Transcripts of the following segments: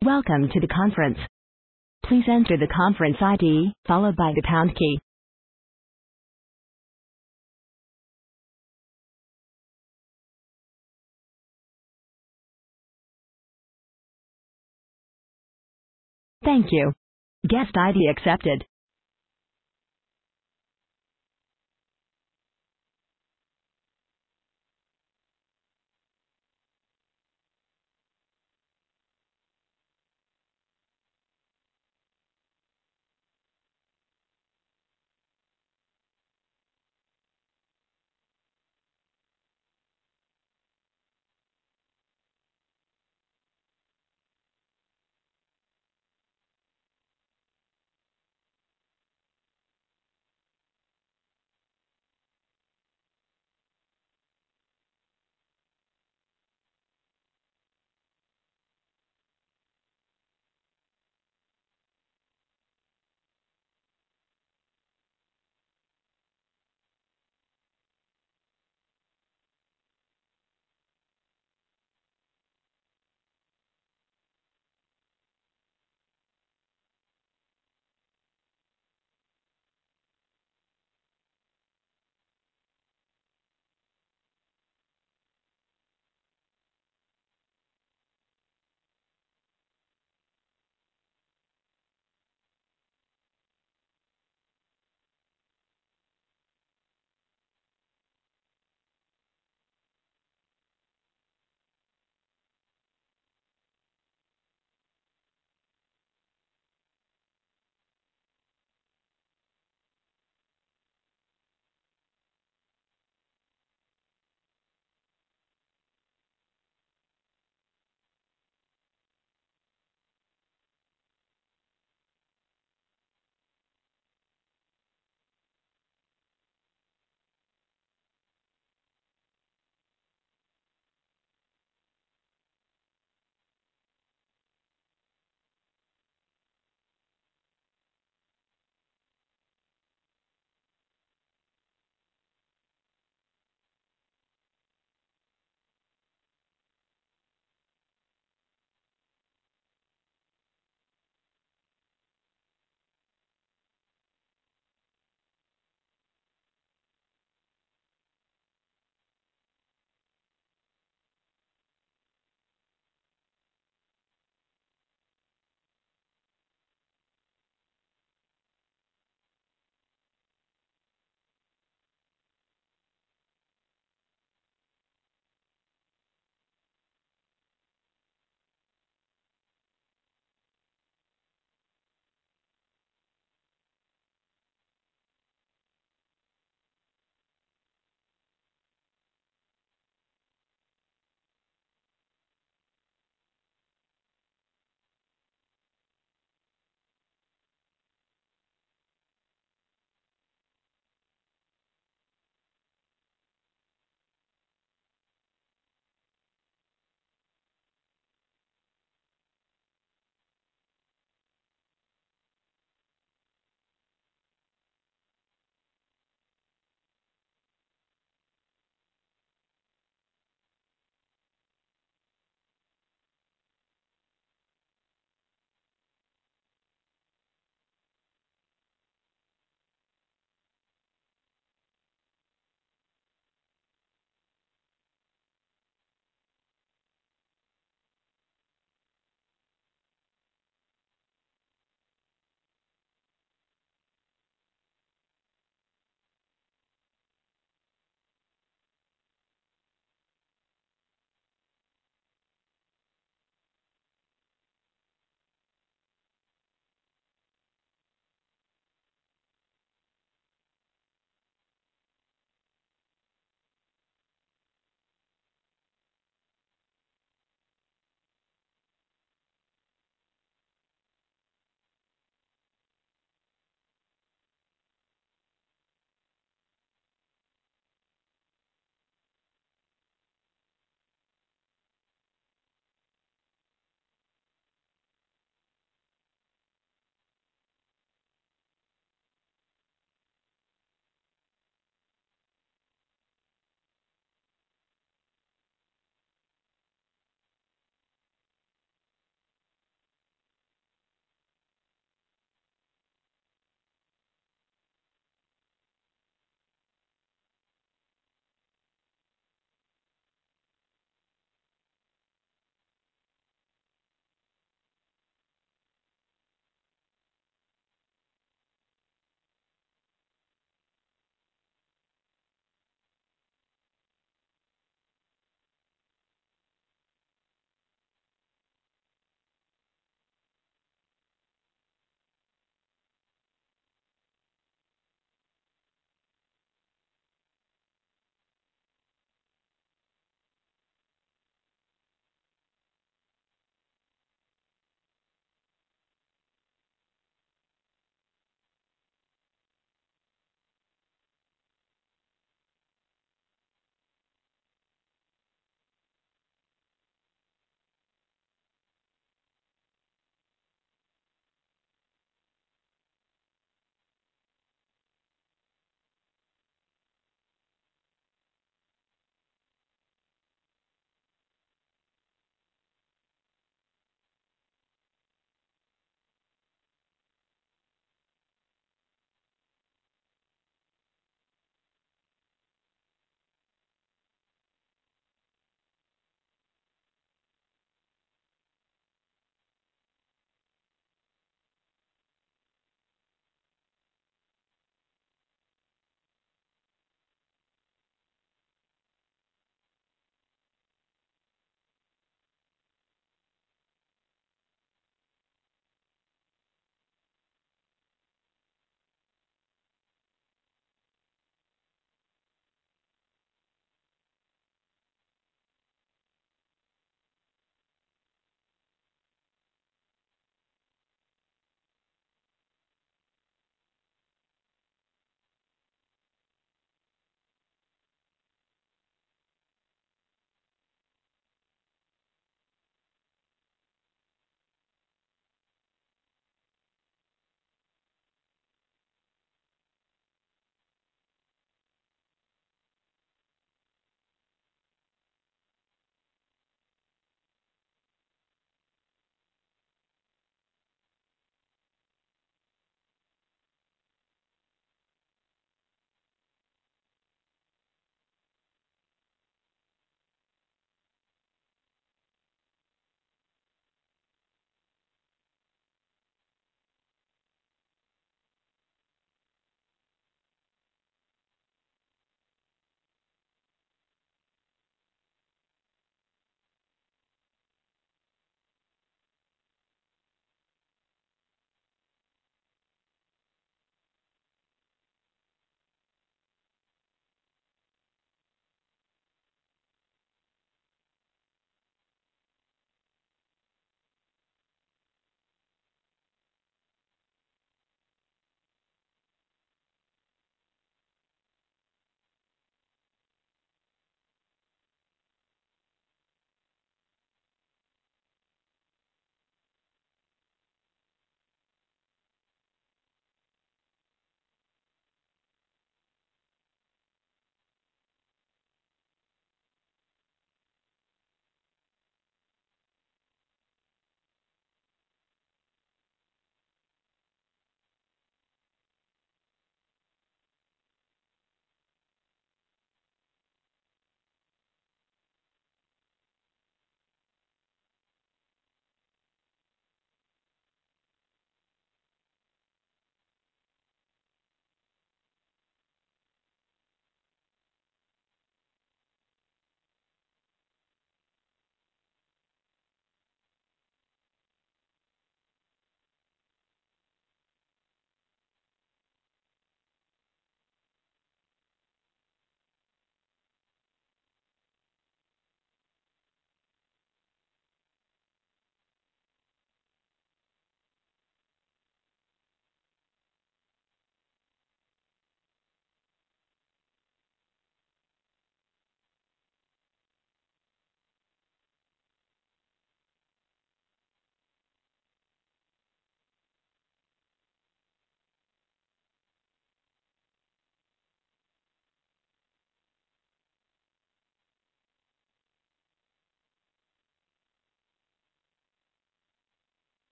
Welcome to the conference. Please enter the conference ID, followed by the pound key. Thank you. Guest ID accepted.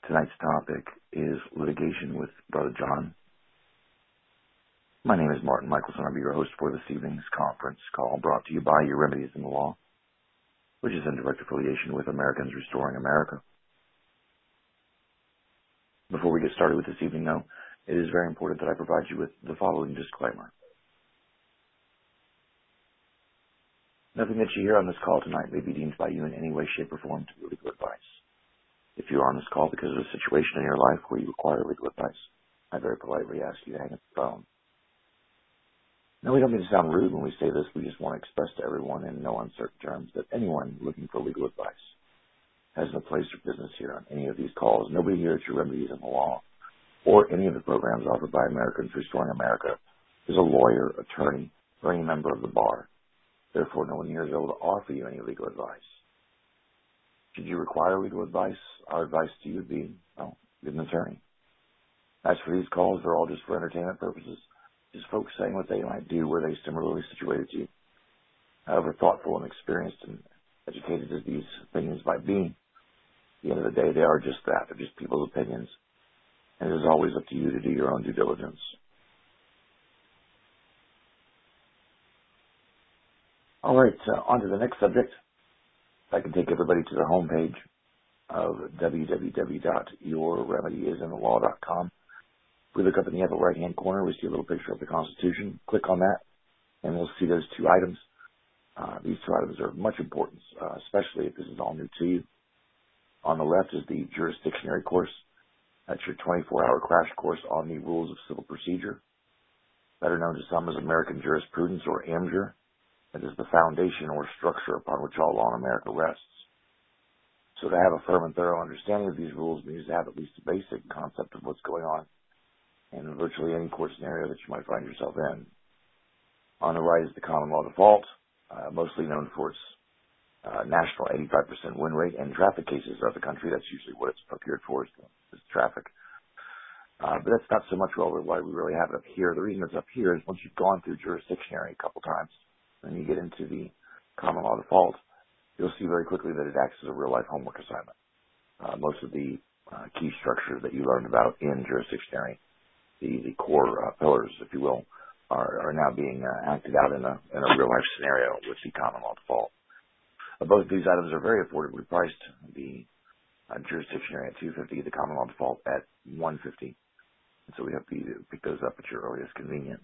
Tonight's topic is litigation with Brother John. My name is Martin Michelson. I'll be your host for this evening's conference call brought to you by Your Remedies in the Law, which is in direct affiliation with Americans Restoring America. Before we get started with this evening, though, it is very important that I provide you with the following disclaimer. Nothing that you hear on this call tonight may be deemed by you in any way, shape, or form to be legal advice. If you are on this call because of a situation in your life where you require legal advice, I very politely ask you to hang up the phone. Now, we don't mean to sound rude when we say this. We just want to express to everyone in no uncertain terms that anyone looking for legal advice has no place or business here on any of these calls. Nobody here at Your Remedies in the Law or any of the programs offered by Americans Restoring America is a lawyer, attorney, or any member of the bar. Therefore, no one here is able to offer you any legal advice. Should you require legal advice, our advice to you would be, get an attorney. As for these calls, they're all just for entertainment purposes. Just folks saying what they might do were they similarly situated to you. However thoughtful and experienced and educated as these opinions might be, at the end of the day, they are just that. They're just people's opinions. And it is always up to you to do your own due diligence. All right, on to the next subject. If I can take everybody to the homepage of www.yourremediesinthelaw.com. If we look up in the upper right-hand corner, we see a little picture of the Constitution. Click on that, and we'll see those two items. These two items are of much importance, especially if this is all new to you. On the left is the jurisdictionary course. That's your 24-hour crash course on the rules of civil procedure, better known to some as American jurisprudence or AMJUR. It is the foundation or structure upon which all law in America rests. So to have a firm and thorough understanding of these rules means to have at least a basic concept of what's going on in virtually any court scenario that you might find yourself in. On the right is the common law default, mostly known for its national 85% win rate and traffic cases throughout the country. That's usually what it's procured for, is traffic. But that's not so much why we really have it up here. The reason it's up here is once you've gone through jurisdictionary a couple times, and you get into the common law default, you'll see very quickly that it acts as a real-life homework assignment. Most of the key structures that you learned about in jurisdictionary, the core pillars, if you will, are now being acted out in a real-life scenario with the common law default. Both of these items are very affordably priced. The jurisdictionary at $250, the common law default at $150. And so we hope you pick those up at your earliest convenience.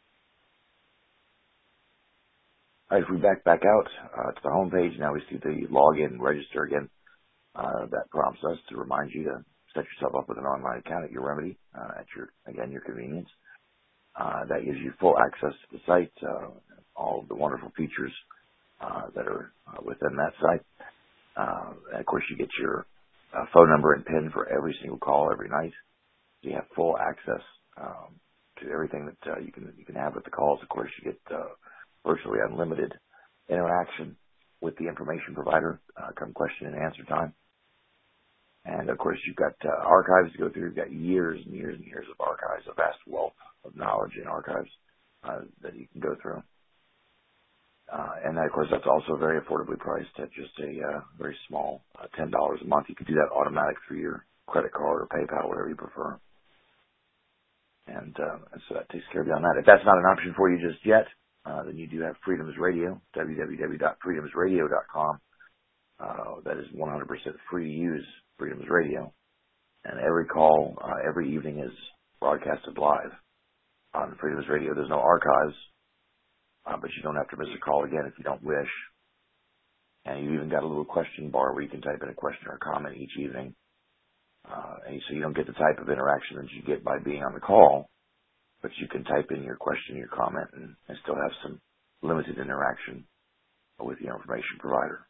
All right, if we back out to the home page, now we see the login and register again. That prompts us to remind you to set yourself up with an online account at Your Remedy at your convenience. That gives you full access to the site, all of the wonderful features that are within that site. And of course, you get your phone number and PIN for every single call every night. So you have full access to everything that you can have with the calls. Of course, you get virtually unlimited interaction with the information provider come question and answer time. And, of course, you've got archives to go through. You've got years and years and years of archives, a vast wealth of knowledge in archives that you can go through. And, of course, that's also very affordably priced at just a very small $10 a month. You can do that automatic through your credit card or PayPal, whatever you prefer. And so that takes care of you on that. If that's not an option for you just yet, then you do have Freedoms Radio, www.freedomsradio.com. That is 100% free to use, Freedoms Radio. And every call, every evening is broadcasted live on Freedoms Radio. There's no archives, but you don't have to miss a call again if you don't wish. And you even got a little question bar where you can type in a question or a comment each evening. And so you don't get the type of interaction that you get by being on the call, but you can type in your question, your comment, and still have some limited interaction with the information provider.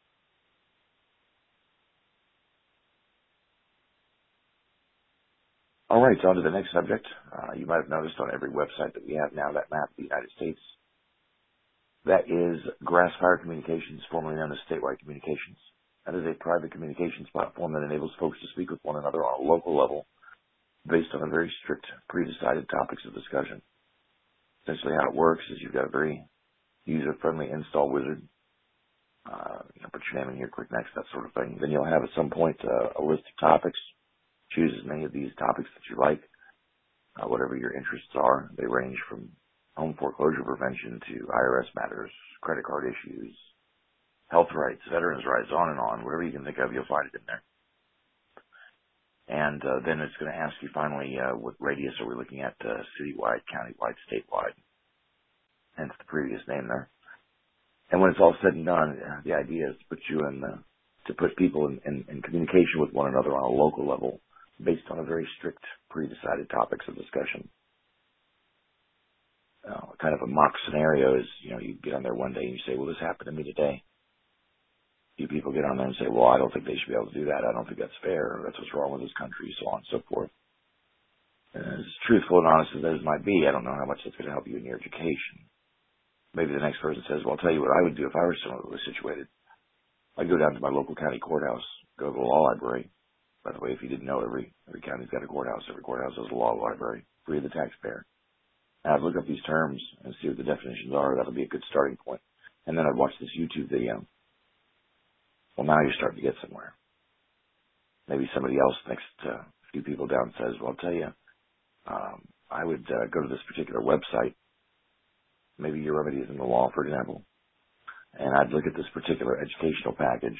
All right, so on to the next subject. You might have noticed on every website that we have now that map the United States. That is Grassfire Communications, formerly known as Statewide Communications. That is a private communications platform that enables folks to speak with one another on a local level based on a very strict, pre-decided topics of discussion. Essentially how it works is you've got a very user-friendly install wizard. Put your name in here, click next, that sort of thing. Then you'll have at some point a list of topics Choose as many of these topics that you like, whatever your interests are. They range from home foreclosure prevention to IRS matters, credit card issues, health rights, veterans rights, on and on. Whatever you can think of, you'll find it in there. And then it's going to ask you finally, what radius are we looking at, citywide, countywide, statewide, hence the previous name there. And when it's all said and done, the idea is to put you to put people in communication with one another on a local level based on a very strict, pre-decided topics of discussion. Kind of a mock scenario is, you get on there one day and you say, well, this happened to me today. You people get on there and say, well, I don't think they should be able to do that. I don't think that's fair. That's what's wrong with this country, so on and so forth. And as truthful and honest as those might be, I don't know how much that's going to help you in your education. Maybe the next person says, well, I'll tell you what I would do if I were similarly situated. I'd go down to my local county courthouse, go to the law library. By the way, if you didn't know, every county's got a courthouse. Every courthouse has a law library, free of the taxpayer. And I'd look up these terms and see what the definitions are. That'll be a good starting point. And then I'd watch this YouTube video. Well, now you're starting to get somewhere. Maybe somebody else next a few people down says, well, I'll tell you, I would go to this particular website. Maybe your remedy is in the law, for example. And I'd look at this particular educational package.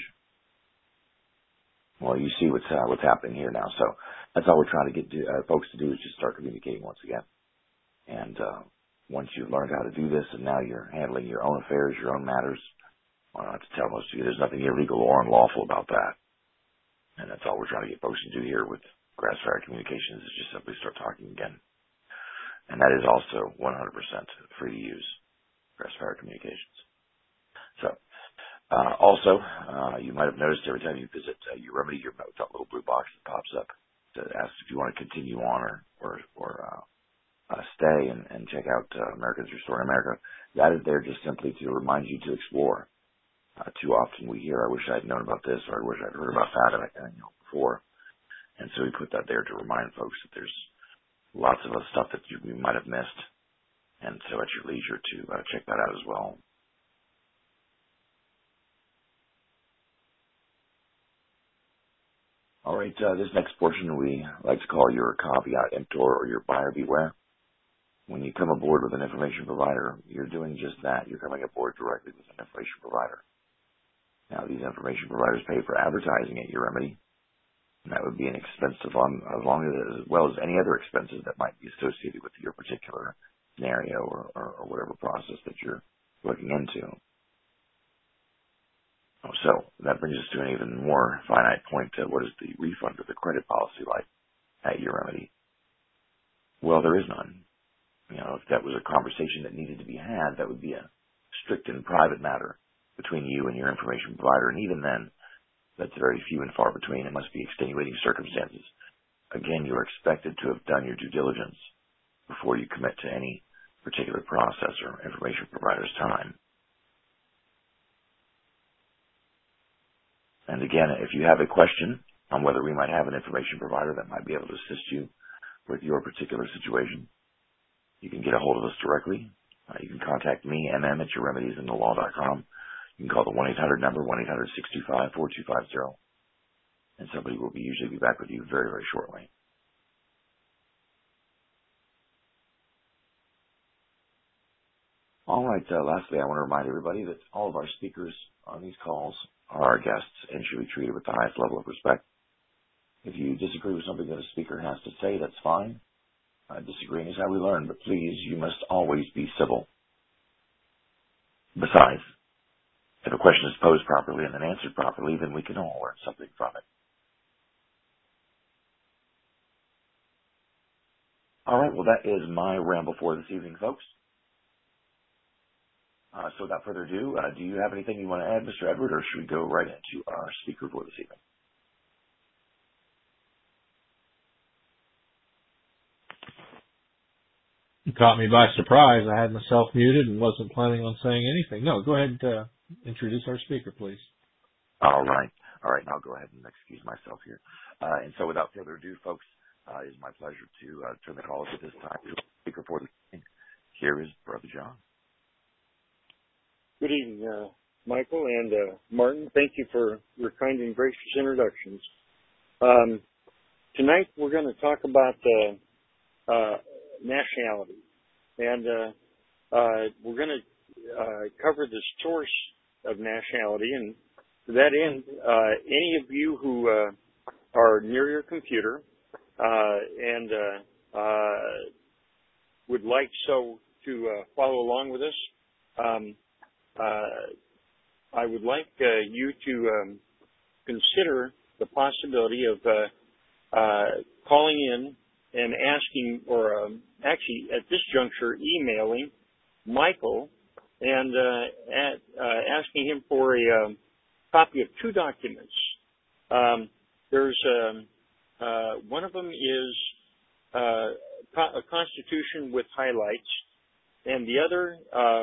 Well, you see what's happening here now. So that's all we're trying to get folks to do is just start communicating once again. And once you've learned how to do this and now you're handling your own affairs, your own matters, I don't have to tell most of you there's nothing illegal or unlawful about that. And that's all we're trying to get folks to do here with Grassfire Communications is just simply start talking again. And that is also 100% free to use, Grassfire Communications. So, also, you might have noticed every time you visit your remedy, you're with that little blue box that pops up that asks if you want to continue on or stay and check out Americans Restoring America. That is there just simply to remind you to explore. Too often we hear, I wish I'd known about this, or I wish I'd heard about that before. And so we put that there to remind folks that there's lots of other stuff that you might have missed. And so at your leisure to check that out as well. All right, this next portion we like to call your caveat emptor or your buyer beware. When you come aboard with an information provider, you're doing just that. You're coming aboard directly with an information provider. Now, these information providers pay for advertising at your remedy, and that would be an expense as well as any other expenses that might be associated with your particular scenario or whatever process that you're looking into. So that brings us to an even more finite point. What is the refund of the credit policy like at your remedy? Well, there is none. If that was a conversation that needed to be had, that would be a strict and private matter between you and your information provider. And even then, that's very few and far between. It must be extenuating circumstances. Again, you're expected to have done your due diligence before you commit to any particular process or information provider's time. And again, if you have a question on whether we might have an information provider that might be able to assist you with your particular situation, you can get a hold of us directly. You can contact me, at youremediesinthelaw.com. You can call the 1-800 number, 1-800-625-4250, and somebody will usually be back with you very, very shortly. All right, lastly, I want to remind everybody that all of our speakers on these calls are our guests and should be treated with the highest level of respect. If you disagree with something that a speaker has to say, that's fine. Disagreeing is how we learn, but please, you must always be civil. Besides, if a question is posed properly and then answered properly, then we can all learn something from it. All right, well, that is my ramble for this evening, folks. So without further ado, do you have anything you want to add, Mr. Edward, or should we go right into our speaker for this evening? You caught me by surprise. I had myself muted and wasn't planning on saying anything. No, go ahead and introduce our speaker, please. All right. And I'll go ahead and excuse myself here. And so without further ado, folks, it is my pleasure to turn the call at this time to the speaker for the evening. Here is Brother John. Good evening, Michael and Martin. Thank you for your kind and gracious introductions. Tonight we're going to talk about nationality, and we're going to cover the source of nationality. And to that end, any of you who are near your computer and would like to follow along with us, I would like you to consider the possibility of calling in and asking, or actually at this juncture emailing Michael and asking him for a copy of two documents. There's one of them is a constitution with highlights, and the other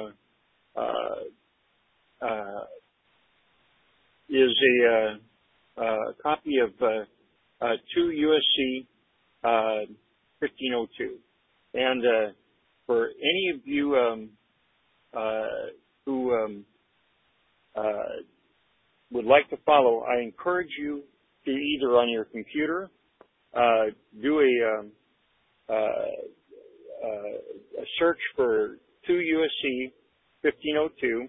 is a copy of 2 USC 1502. And for any of you who would like to follow, I encourage you to either on your computer do a search for 2 USC 1502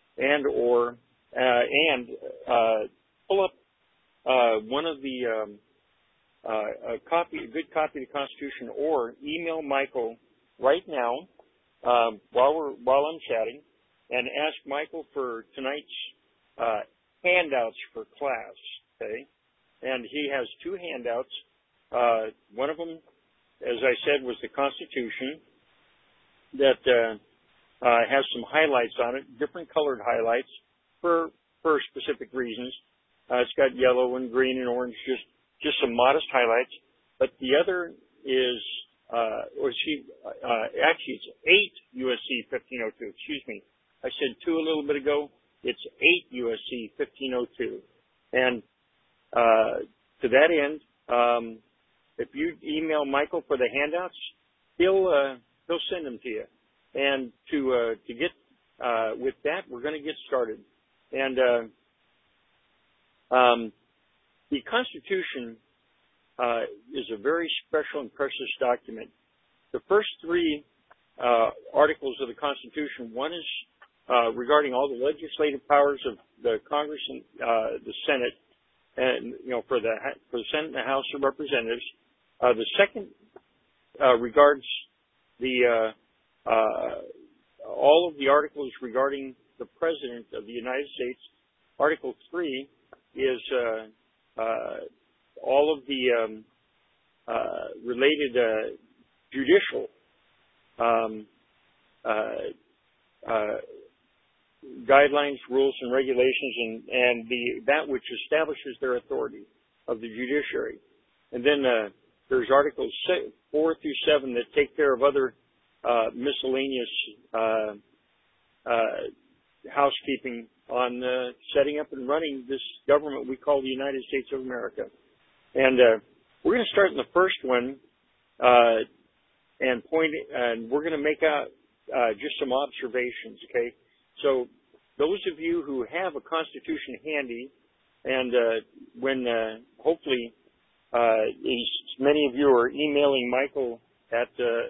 and pull up one of the a good copy of the Constitution, or email Michael right now while I'm chatting, and ask Michael for tonight's handouts for class. Okay, and he has two handouts. One of them, as I said, was the Constitution that has some highlights on it, different colored highlights for specific reasons. It's got yellow and green and orange, just some modest highlights. But the other is, actually it's 8 USC 1502. Excuse me, I said 2 a little bit ago. It's 8 USC 1502. And to that end, if you email Michael for the handouts, he'll send them to you. And to get with that, we're going to get started. And the Constitution is a very special and precious document. The first 3 articles of the Constitution, one is regarding all the legislative powers of the Congress and the Senate, and for the Senate and the House of Representatives. The second regards the all of the articles regarding the President of the United States. Article 3 is all of the related judicial guidelines, rules, and regulations, and that which establishes their authority of the judiciary. And then there's Articles 4 through 7 that take care of other miscellaneous housekeeping on setting up and running this government we call the United States of America. And we're going to start in the first one and we're going to make out just some observations, okay? So those of you who have a Constitution handy, and when hopefully as many of you are emailing Michael at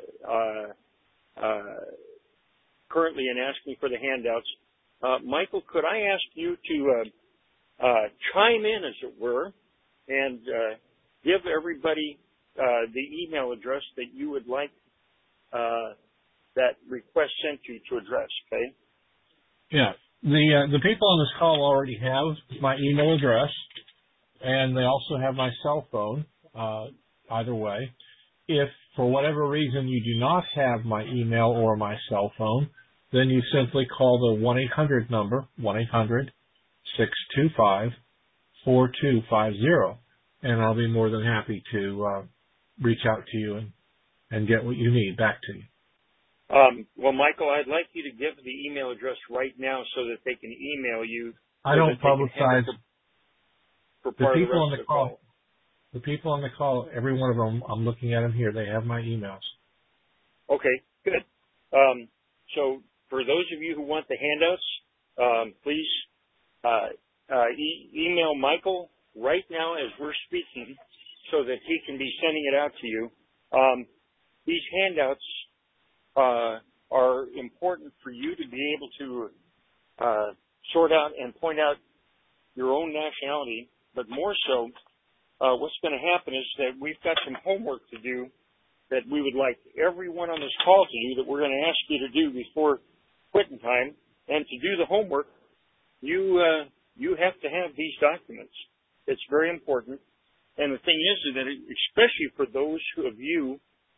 currently and asking for the handouts, Michael, could I ask you to chime in, as it were, and give everybody the email address that you would like that request sent to address, okay? Yeah. The people on this call already have my email address, and they also have my cell phone, either way. If, for whatever reason, you do not have my email or my cell phone, then you simply call the 1-800 number, 1-800-625-4250, and I'll be more than happy to reach out to you and get what you need back to you. Well, Michael, I'd like you to give the email address right now so that they can email you. I don't publicize for the part people of on the call. The people on the call, every one of them, I'm looking at them here. They have my emails. Okay, good. So for those of you who want the handouts, please email Michael right now as we're speaking, so that he can be sending it out to you. These handouts are important for you to be able to sort out and point out your own nationality, but more so, what's going to happen is that we've got some homework to do that we would like everyone on this call to do, that we're going to ask you to do before quitting time. And to do the homework, you have to have these documents. It's very important. And the thing is that, especially for those of you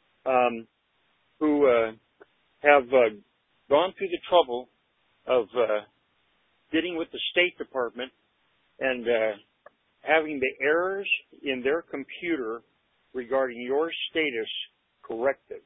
who have gone through the trouble of getting with the State Department and having the errors in their computer regarding your status corrected.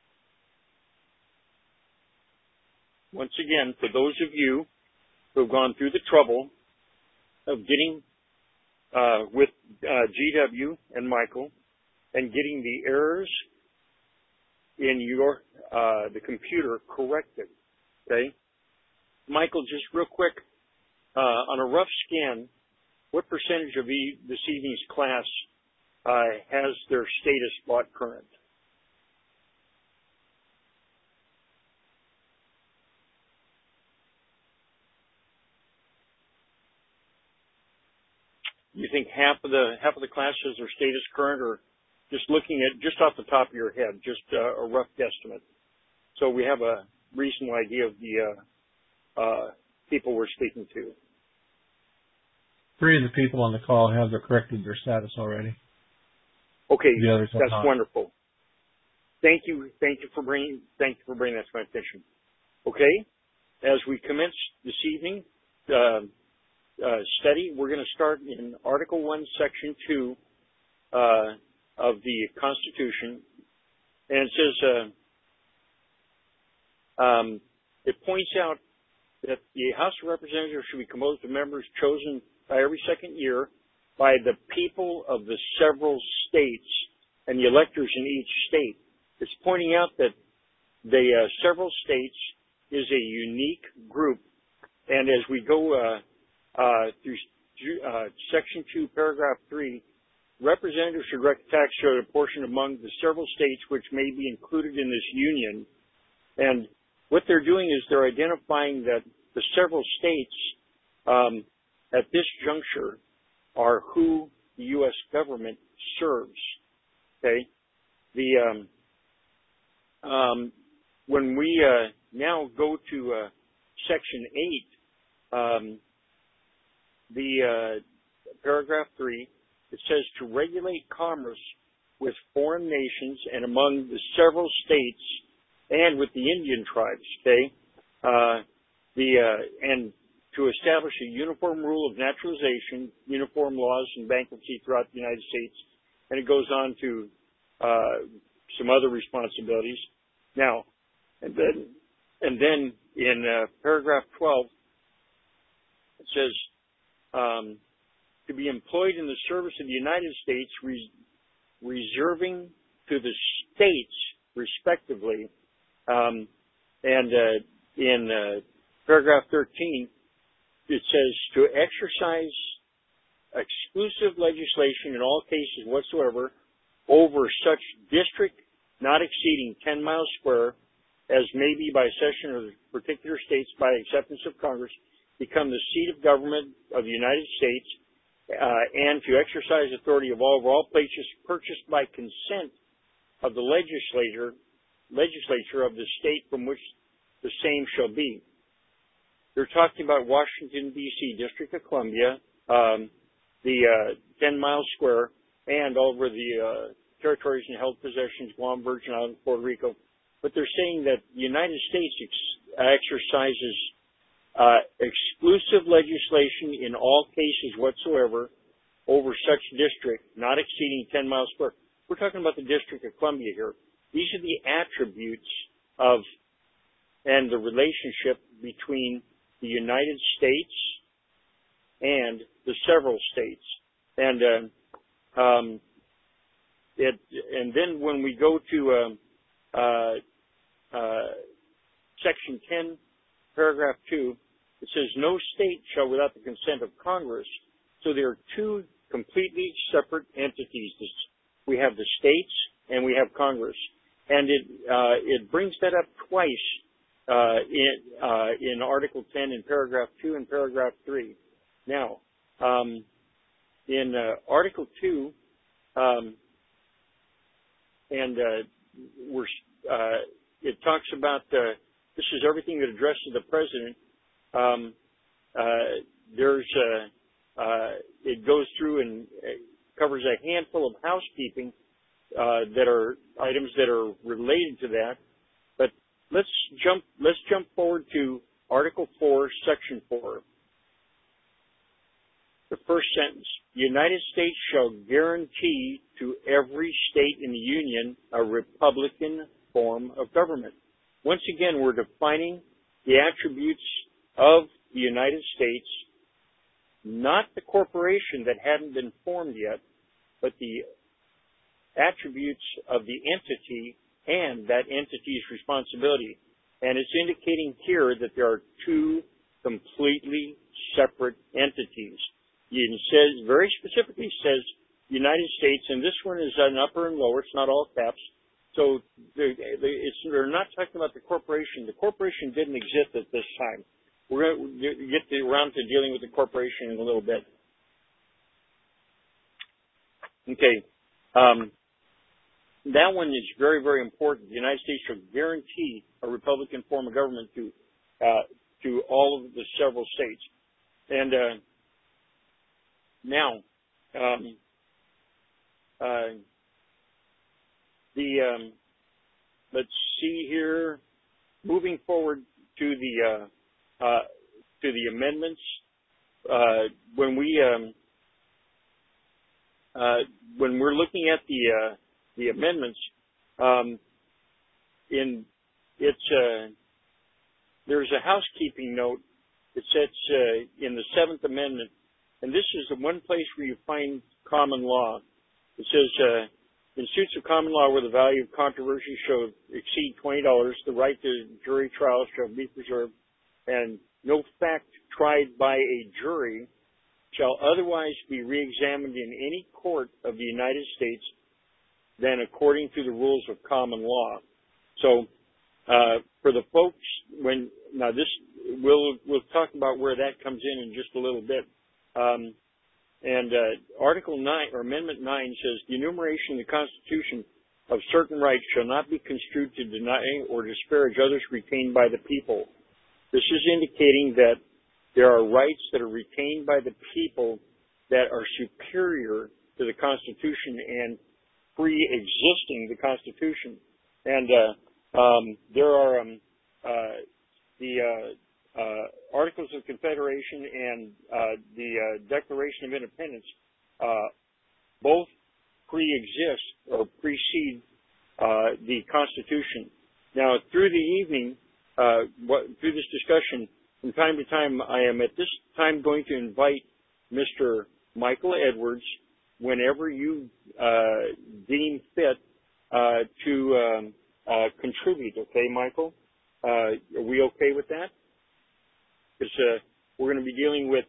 Once again, for those of you who have gone through the trouble of getting with GW and Michael and getting the errors in your the computer corrected, okay? Michael, just real quick, on a rough scan, what percentage of this evening's class has their status brought current? You think half of the class has their status current, or just looking at just off the top of your head, just a rough guesstimate, so we have a reasonable idea of the people we're speaking to? 3 of the people on the call have corrected their status already. Okay, The others have that's not. wonderful. Thank you for bringing that to my attention. Okay, as we commence this evening study, we're going to start in Article 1, Section 2 of the Constitution, and it says it points out that the House of Representatives should be composed of members chosen by every second year by the people of the several states and the electors in each state. It's pointing out that the several states is a unique group, and as we go through Section 2, Paragraph 3, representatives should direct tax share a portion among the several states which may be included in this union. And what they're doing is they're identifying that the several states at this juncture are who the U.S. government serves. Okay, when we now go to Section 8, the Paragraph 3, it says to regulate commerce with foreign nations and among the several states and with the Indian tribes. Okay, and to establish a uniform rule of naturalization, uniform laws, and bankruptcy throughout the United States. And it goes on to some other responsibilities. Now, and then in Paragraph 12, it says to be employed in the service of the United States, reserving to the states, respectively. And in Paragraph 13, it says to exercise exclusive legislation in all cases whatsoever over such district not exceeding 10 miles square as may be by session of the particular states by acceptance of Congress become the seat of government of the United States, and to exercise authority of all places purchased by consent of the legislature of the state from which the same shall be. They're talking about Washington, D.C., District of Columbia, the 10 miles square, and over the territories and held possessions, Guam, Virgin Islands, Puerto Rico. But they're saying that the United States exercises exclusive legislation in all cases whatsoever over such district not exceeding 10 miles square. We're talking about the District of Columbia here. These are the attributes of and the relationship between the United States and the several states. And then when we go to Section 10, Paragraph 2, it says, no state shall without the consent of Congress. So there are two completely separate entities. we have the states, and we have Congress. And it brings that up twice in Article 10 in paragraph 2 and paragraph 3. Now, in Article 2, it talks about this is everything that addresses the president. It goes through and covers a handful of housekeeping that are items that are related to that. But let's jump forward to Article 4, Section 4. The first sentence: the United States shall guarantee to every state in the Union a Republican form of government. Once again, we're defining the attributes of the United States, not the corporation that hadn't been formed yet, but the attributes of the entity and that entity's responsibility. And it's indicating here that there are two completely separate entities. It says, very specifically says United States, and this one is an upper and lower, it's not all caps. So they're not talking about the corporation. The corporation didn't exist at this time. We're going to get around to dealing with the corporation in a little bit. Okay. That one is very, very important. The United States shall guarantee a Republican form of government to all of the several states. And now, let's see here. Moving forward to the amendments, when we're looking at the amendments, there's a housekeeping note that says in the Seventh Amendment, and this is the one place where you find common law. It says, in suits of common law where the value of controversy shall exceed $20, the right to jury trial shall be preserved, and no fact tried by a jury shall otherwise be reexamined in any court of the United States than according to the rules of common law. So, for the folks, we'll talk about where that comes in just a little bit. Article 9 or Amendment 9 says the enumeration in the Constitution of certain rights shall not be construed to deny or disparage others retained by the people. This is indicating that there are rights that are retained by the people that are superior to the Constitution and pre-existing the Constitution. And there are the Articles of Confederation and the Declaration of Independence both pre-exist or precede the Constitution. Now, through the evening, through this discussion, from time to time, I am at this time going to invite Mr. Michael Edwards, whenever you deem fit, to contribute. Okay, Michael? Are we okay with that? Because we're going to be dealing with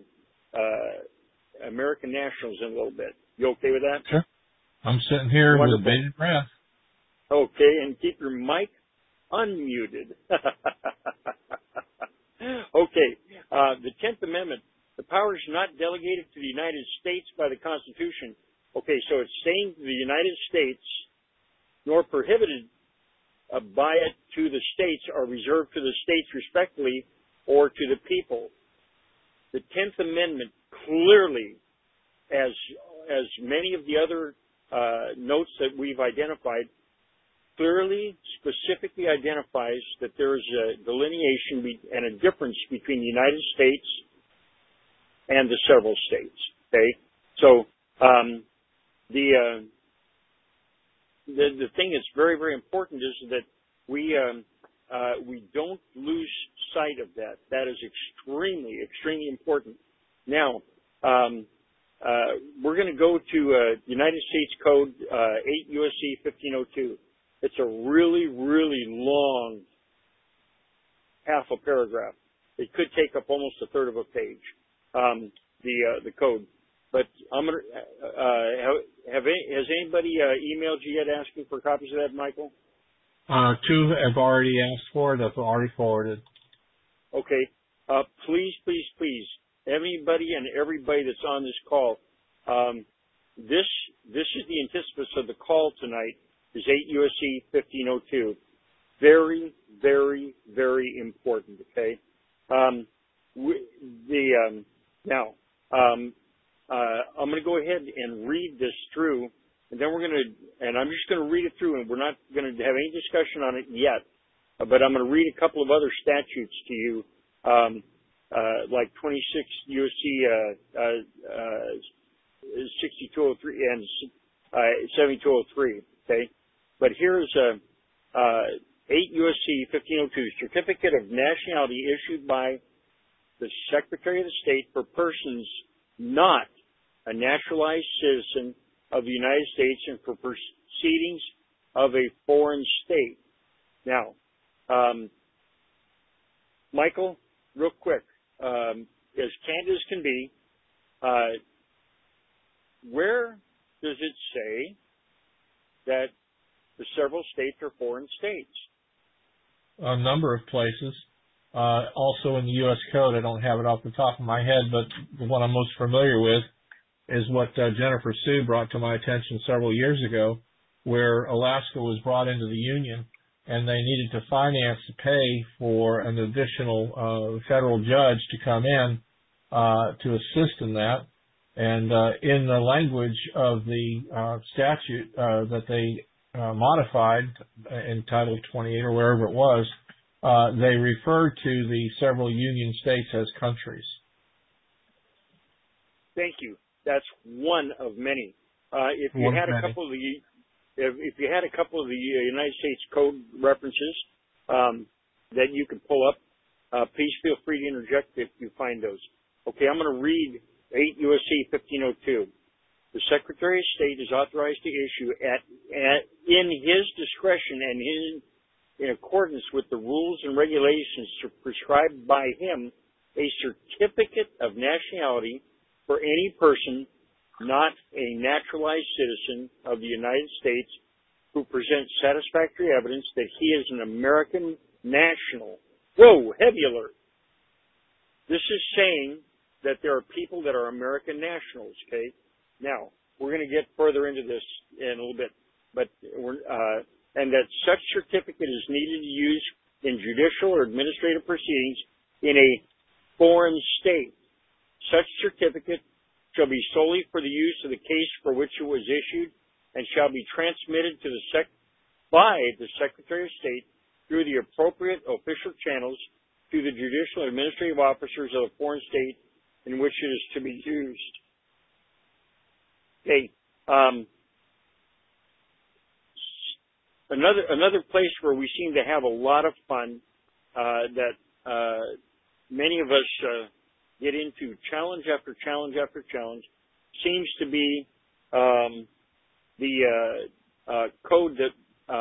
American nationals in a little bit. You okay with that? Sure. I'm sitting here Wonderful. with bated breath. Okay, and keep your mic unmuted. Okay, the 10th Amendment. The power is not delegated to the United States by the Constitution. Okay, so it's saying the United States, nor prohibited by it to the states, are reserved to the states respectively or to the people. The 10th Amendment clearly, as many of the other notes that we've identified, clearly, specifically identifies that there is a delineation and a difference between the United States and the several states. Okay, so the thing that's very, very important is that we don't lose sight of that. That is extremely, extremely important. Now, we're going to go to United States Code 8 U.S.C. 1502. It's a really, really long half a paragraph. It could take up almost a third of a page, the code. but I'm gonna. Has anybody emailed you yet asking for copies of that, Michael? 2 have already asked for it. I've already forwarded. Okay. Please, please, please, anybody and everybody that's on this call, this is the antithesis of the call tonight, is 8 U.S.C. 1502. Very, very, very important, okay? Now, I'm going to go ahead and read this through, and then I'm just going to read it through, and we're not going to have any discussion on it yet, but I'm going to read a couple of other statutes to you, like 26 U.S.C. 6203 and 7203, okay? But here's 8 U.S.C. 1502, Certificate of Nationality issued by the Secretary of the State for persons not a naturalized citizen of the United States and for proceedings of a foreign state. Now, Michael, real quick, as candid as can be, where does it say that the several states are foreign states? A number of places. Also in the U.S. Code, I don't have it off the top of my head, but the one I'm most familiar with is what Jennifer Sue brought to my attention several years ago, where Alaska was brought into the Union and they needed to finance to pay for an additional federal judge to come in to assist in that. And in the language of the statute that they modified in Title 28 or wherever it was, they referred to the several Union states as countries. Thank you. That's one of many. If you had a couple of the United States Code references that you could pull up, please feel free to interject if you find those. Okay, I'm going to read 8 U.S.C. 1502. The Secretary of State is authorized to issue in his discretion and in accordance with the rules and regulations prescribed by him, a certificate of nationality for any person not a naturalized citizen of the United States who presents satisfactory evidence that he is an American national. Whoa, heavy alert. This is saying that there are people that are American nationals, okay? Now, we're going to get further into this in a little bit, but and that such certificate is needed to use in judicial or administrative proceedings in a foreign state. Such certificate shall be solely for the use of the case for which it was issued and shall be transmitted to by the Secretary of State through the appropriate official channels to the judicial and administrative officers of the foreign state in which it is to be used. Okay. Another place where we seem to have a lot of fun that many of us get into challenge after challenge after challenge seems to be the code that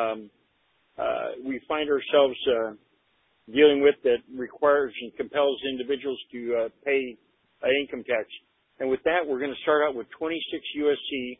we find ourselves dealing with that requires and compels individuals to pay income tax. And with that, we're going to start out with 26 U.S.C.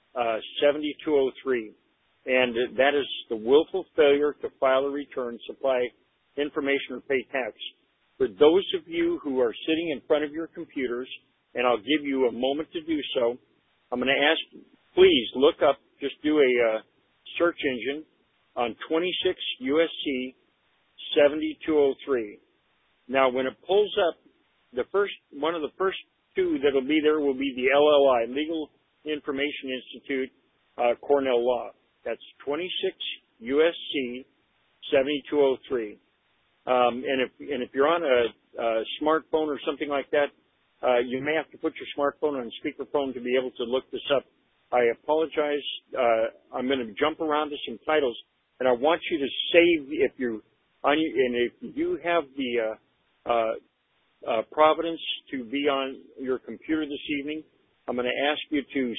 7203. And that is the willful failure to file a return, supply information, or pay tax. For those of you who are sitting in front of your computers, and I'll give you a moment to do so, I'm going to ask, please look up, just do a search engine on 26 U.S.C. 7203. Now, when it pulls up, one of the first two that'll be there will be the LLI, Legal Information Institute, Cornell Law. That's 26 U.S.C. 7203. And if you're on a smartphone or something like that, you may have to put your smartphone on speakerphone to be able to look this up. I apologize. I'm going to jump around to some titles, and I want you to save if you have the providence to be on your computer this evening. I'm going to ask you to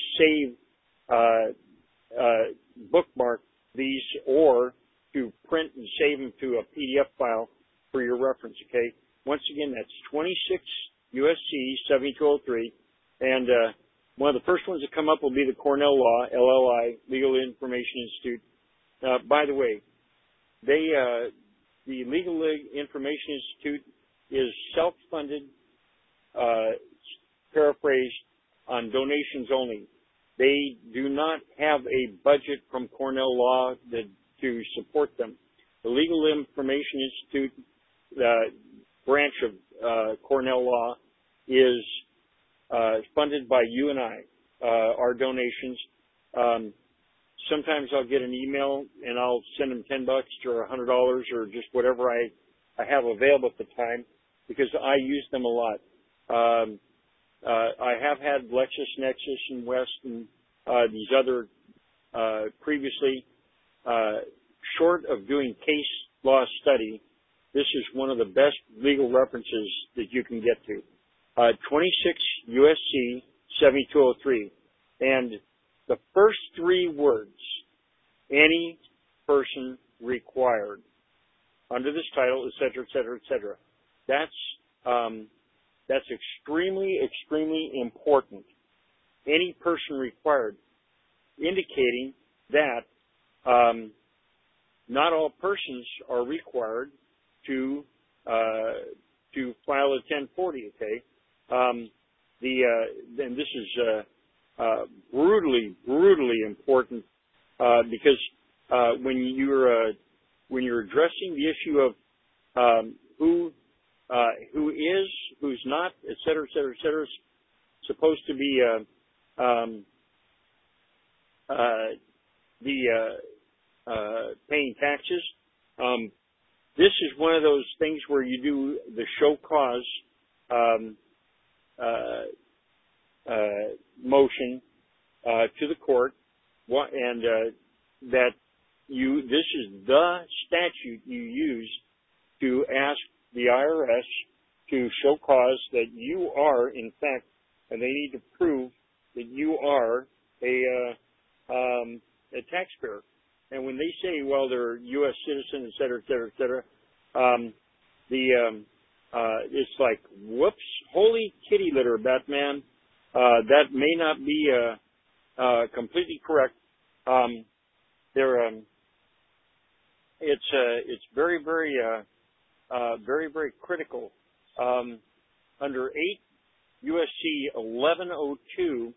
save, bookmark these, or to print and save them to a PDF file for your reference, okay? Once again, that's 26 U.S.C. 7203. And one of the first ones that come up will be the Cornell Law, LLI, Legal Information Institute. By the way, the Legal Information Institute is self-funded, paraphrased, on donations only. They do not have a budget from Cornell Law to support them. The Legal Information Institute branch of Cornell Law is funded by you and I, our donations. Sometimes I'll get an email and I'll send them $10 or $100 or just whatever I have available at the time because I use them a lot. I have had LexisNexis and West and these other previously. Short of doing case law study, this is one of the best legal references that you can get to. 26 USC 7203. And the first three words, any person required, under this title, et cetera, et cetera, et cetera. That's extremely, extremely important. Any person required, indicating that not all persons are required to file a 1040. Okay, and this is brutally important because when you're addressing the issue of who is, who's not, et cetera, et cetera, et cetera, supposed to be paying taxes. This is one of those things where you do the show cause motion to the court, and that this is the statute you use to ask the IRS to show cause that you are, in fact, and they need to prove that you are a taxpayer. And when they say, well, they're a U.S. citizen, et cetera, et cetera, et cetera, it's like, whoops, holy kitty litter, Batman. That may not be completely correct. It's very, very, very, very critical. Under 8 USC 1102,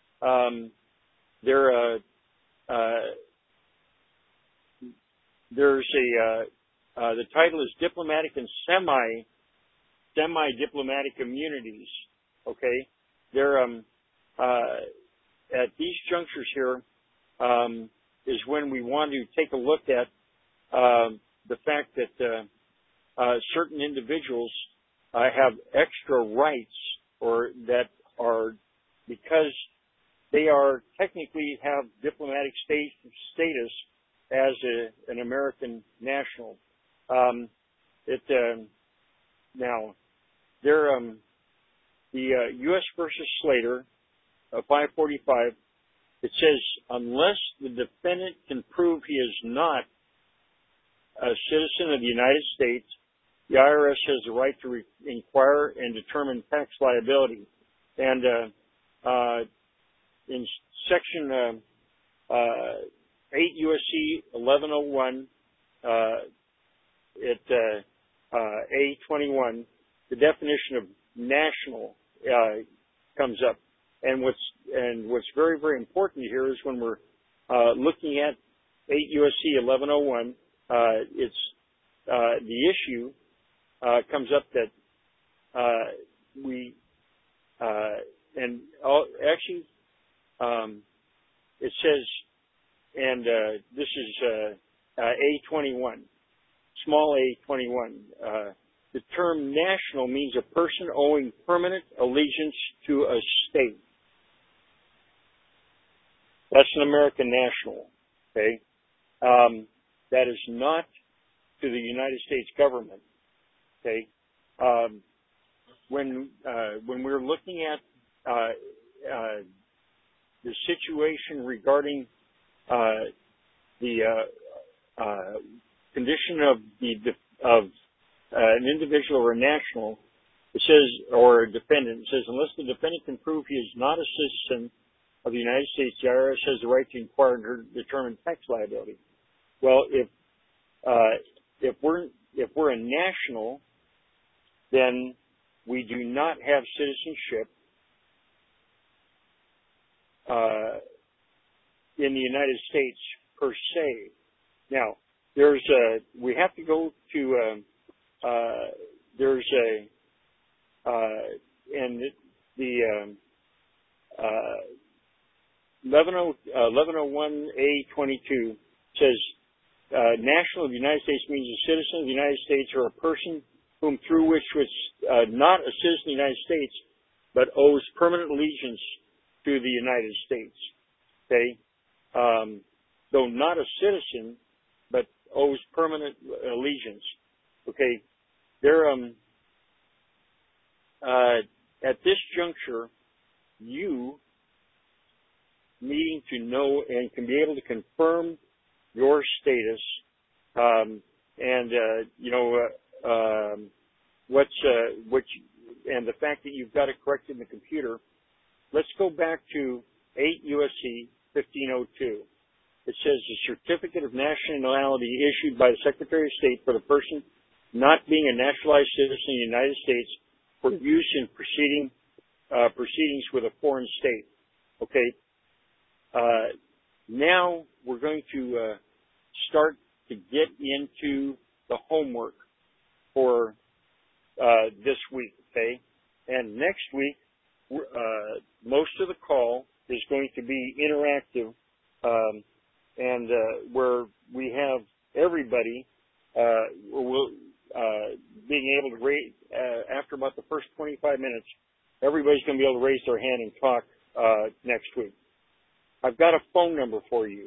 there's the title is diplomatic and semi-diplomatic immunities. Okay, they're at these junctures here is when we want to take a look at the fact that certain individuals have extra rights, or that are because they are technically have diplomatic status as an American national. Now, the U.S. versus Slater, 545, it says, unless the defendant can prove he is not a citizen of the United States, the IRS has the right to inquire and determine tax liability. And in Section 8 U.S.C. 1101, A21, the definition of national comes up. And what's very, very important here is when we're looking at 8 U.S.C. 1101, it's the issue comes up that we and actually it says, and this is A21, small A21. The term national means a person owing permanent allegiance to a state. That's an American national, okay? That is not to the United States government, okay? When we're looking at the situation regarding the condition of an individual or a national, It says, or a defendant, it says, unless the defendant can prove he is not a citizen of the United States, the IRS has the right to inquire and determine tax liability. Well, if we're a national, then we do not have citizenship in the United States per se. Now, we have to go to, and the 1101A22 says, national of the United States means a citizen of the United States or a person whom through which was not a citizen of the United States, but owes permanent allegiance to the United States. Okay? Though not a citizen, but owes permanent allegiance. Okay? At this juncture, you needing to know and can be able to confirm your status, and the fact that you've got it corrected in the computer. Let's go back to 8 U.S.C. 1502. It says the certificate of nationality issued by the Secretary of State for the person not being a naturalized citizen of the United States for use in proceedings with a foreign state. Okay. Now we're going to start to get into the homework for this week. Okay. And next week, most of the call is going to be interactive, and where we have everybody being able to raise, after about the first 25 minutes, everybody's going to be able to raise their hand and talk next week. I've got a phone number for you.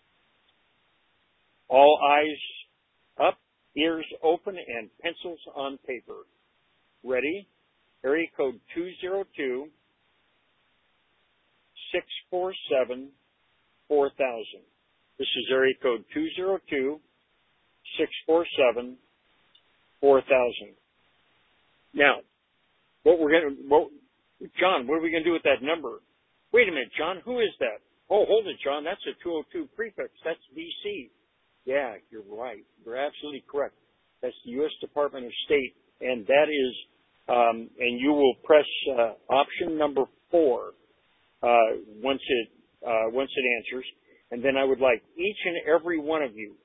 All eyes up, ears open, and pencils on paper. Ready? Area code 202-647-4000. This is area code 202-647-4000. Now, John, what are we going to do with that number? Wait a minute, John, who is that? Oh, hold it, John. That's a 202 prefix. That's D.C. Yeah, you're right. You're absolutely correct. That's the U.S. Department of State, and that is, and you will press option number 4 once it answers, and then I would like each and every one of you.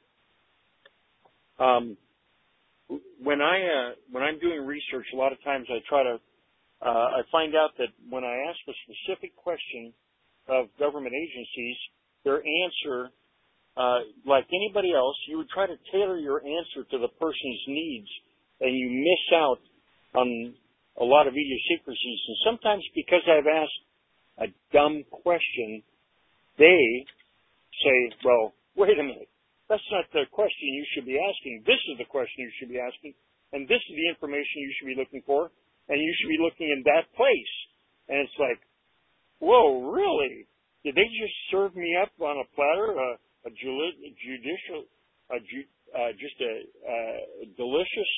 When I'm doing research, a lot of times I find out that when I ask a specific question of government agencies, their answer, like anybody else, you would try to tailor your answer to the person's needs, and you miss out on a lot of idiosyncrasies. And sometimes because I've asked a dumb question, they say, well, wait a minute, that's not the question you should be asking. This is the question you should be asking, and this is the information you should be looking for, and you should be looking in that place. And it's like, whoa, really? Did they just serve me up on a platter a delicious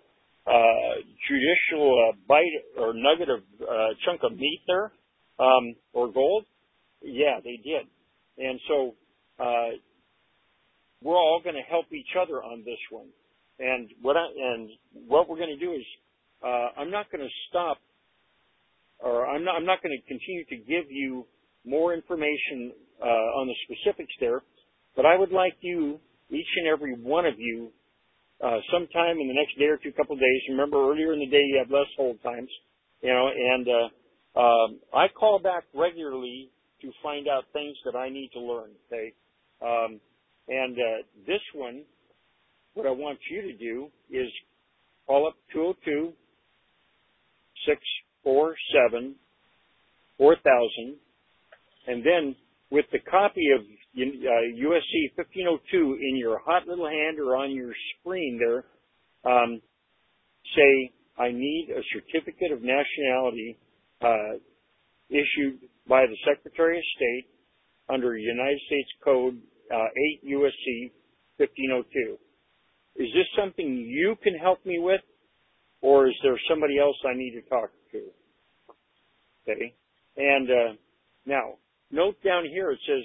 judicial bite or nugget of chunk of meat there, or gold? Yeah, they did. And so we're all going to help each other on this one. And what we're going to do is I'm not going to stop, or I'm not going to continue to give you more information on the specifics there, but I would like you, each and every one of you, sometime in the next day or two, couple of days. Remember, earlier in the day you have less hold times, and I call back regularly to find out things that I need to learn. Okay, and this one, what I want you to do is call up 202-647-4000, and then with the copy of USC 1502 in your hot little hand or on your screen there, say, I need a certificate of nationality issued by the Secretary of State under United States Code 8 USC 1502. Is this something you can help me with, or is there somebody else I need to talk to? Okay. And now, note down here, it says,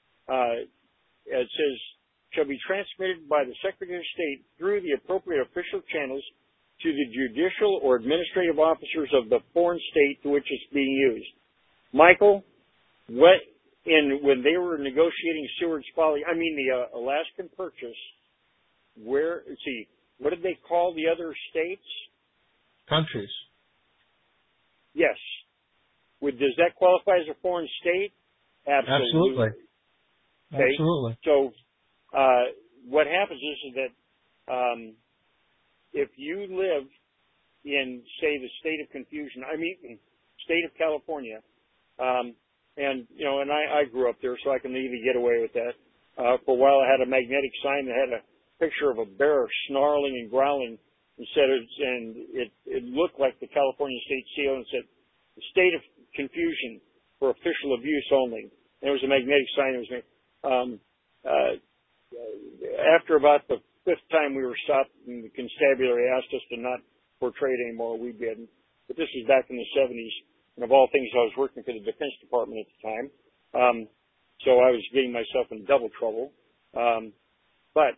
shall be transmitted by the Secretary of State through the appropriate official channels to the judicial or administrative officers of the foreign state to which it's being used. Michael, when they were negotiating Seward's Folly, the Alaskan Purchase, what did they call the other states? Countries. Yes. Does that qualify as a foreign state? Absolutely. Okay. Absolutely. So, what happens is that if you live in, say, the state of confusion, state of California, and I grew up there, so I can maybe get away with that. For a while, I had a magnetic sign that had a picture of a bear snarling and growling, and it looked like the California state seal, and said, "The state of confusion for official abuse only." And it was a magnetic sign. It was after about the fifth time we were stopped, and the constabulary asked us to not portray it anymore, we didn't. But this was back in the 70s, and of all things, I was working for the Defense Department at the time, so I was getting myself in double trouble. But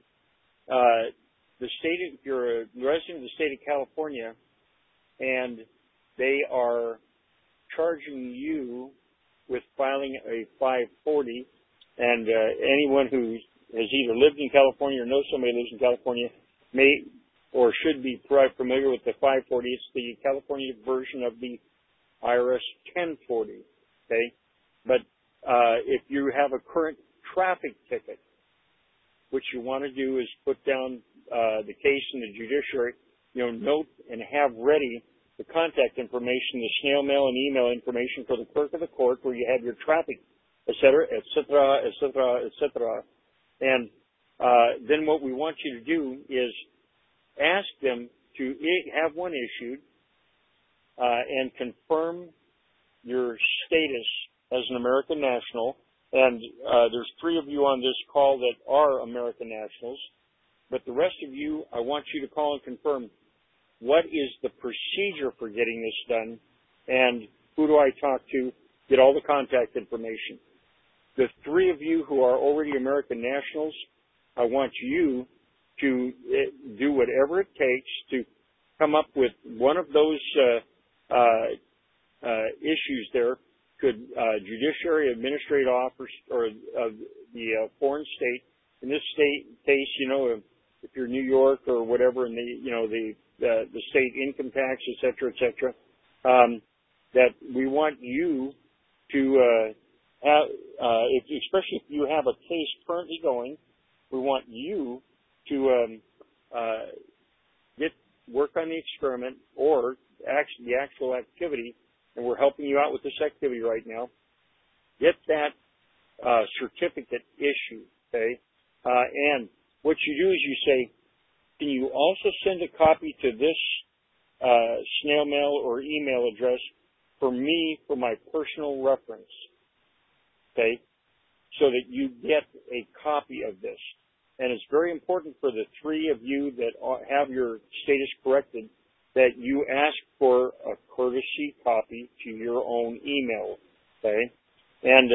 if you're a resident of the state of California, and they are charging you with filing a 540, and anyone who has either lived in California or knows somebody who lives in California may or should be familiar with the 540. It's the California version of the IRS 1040. Okay, but if you have a current traffic ticket, what you want to do is put down the case in the judiciary. Note and have ready the contact information, the snail mail and email information for the clerk of the court, where you have your traffic, et cetera, et cetera, et cetera, et cetera. And then what we want you to do is ask them to have one issued and confirm your status as an American national. And there's 3 of you on this call that are American nationals. But the rest of you, I want you to call and confirm what is the procedure for getting this done, and who do I talk to, get all the contact information. The 3 of you who are already American nationals, I want you to do whatever it takes to come up with one of those issues there. Could judiciary, administrative office, or the foreign state. In this case, if you're New York or whatever, and the state income tax, et cetera, that we want you to have, especially if you have a case currently going, we want you to work on the experiment or the actual activity, and we're helping you out with this activity right now. Get that certificate issued, okay? And what you do is you say, can you also send a copy to this snail mail or email address for me for my personal reference, okay? So that you get a copy of this. And it's very important for the 3 of you that have your status corrected that you ask for a courtesy copy to your own email, okay? And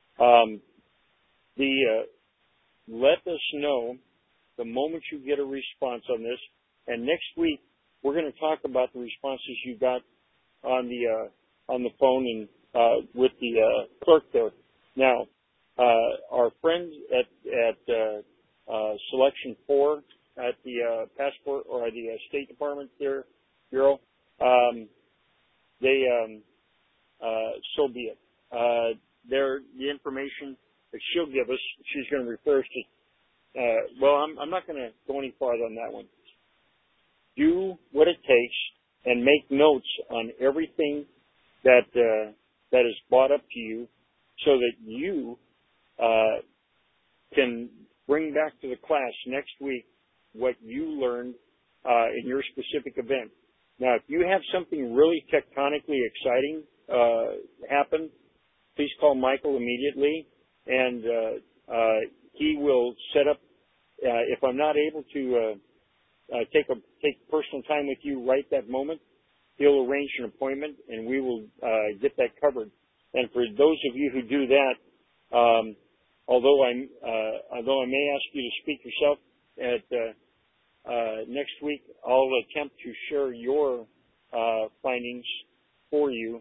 let us know the moment you get a response on this. And next week we're going to talk about the responses you got on the phone and with the clerk there. Now, our friends at Selection 4 at the passport or the State Department Bureau, they so be it. The information that she'll give us, she's going to refer us to. I'm not going to go any farther on that one. Do what it takes and make notes on everything that is brought up to you, so that you can bring back to the class next week what you learned in your specific event. Now, if you have something really tectonically exciting happen, please call Michael immediately, and he will set up. If I'm not able to take personal time with you right that moment, he'll arrange an appointment, and we will get that covered. And for those of you who do that, although I may ask you to speak yourself at next week, I'll attempt to share your findings for you.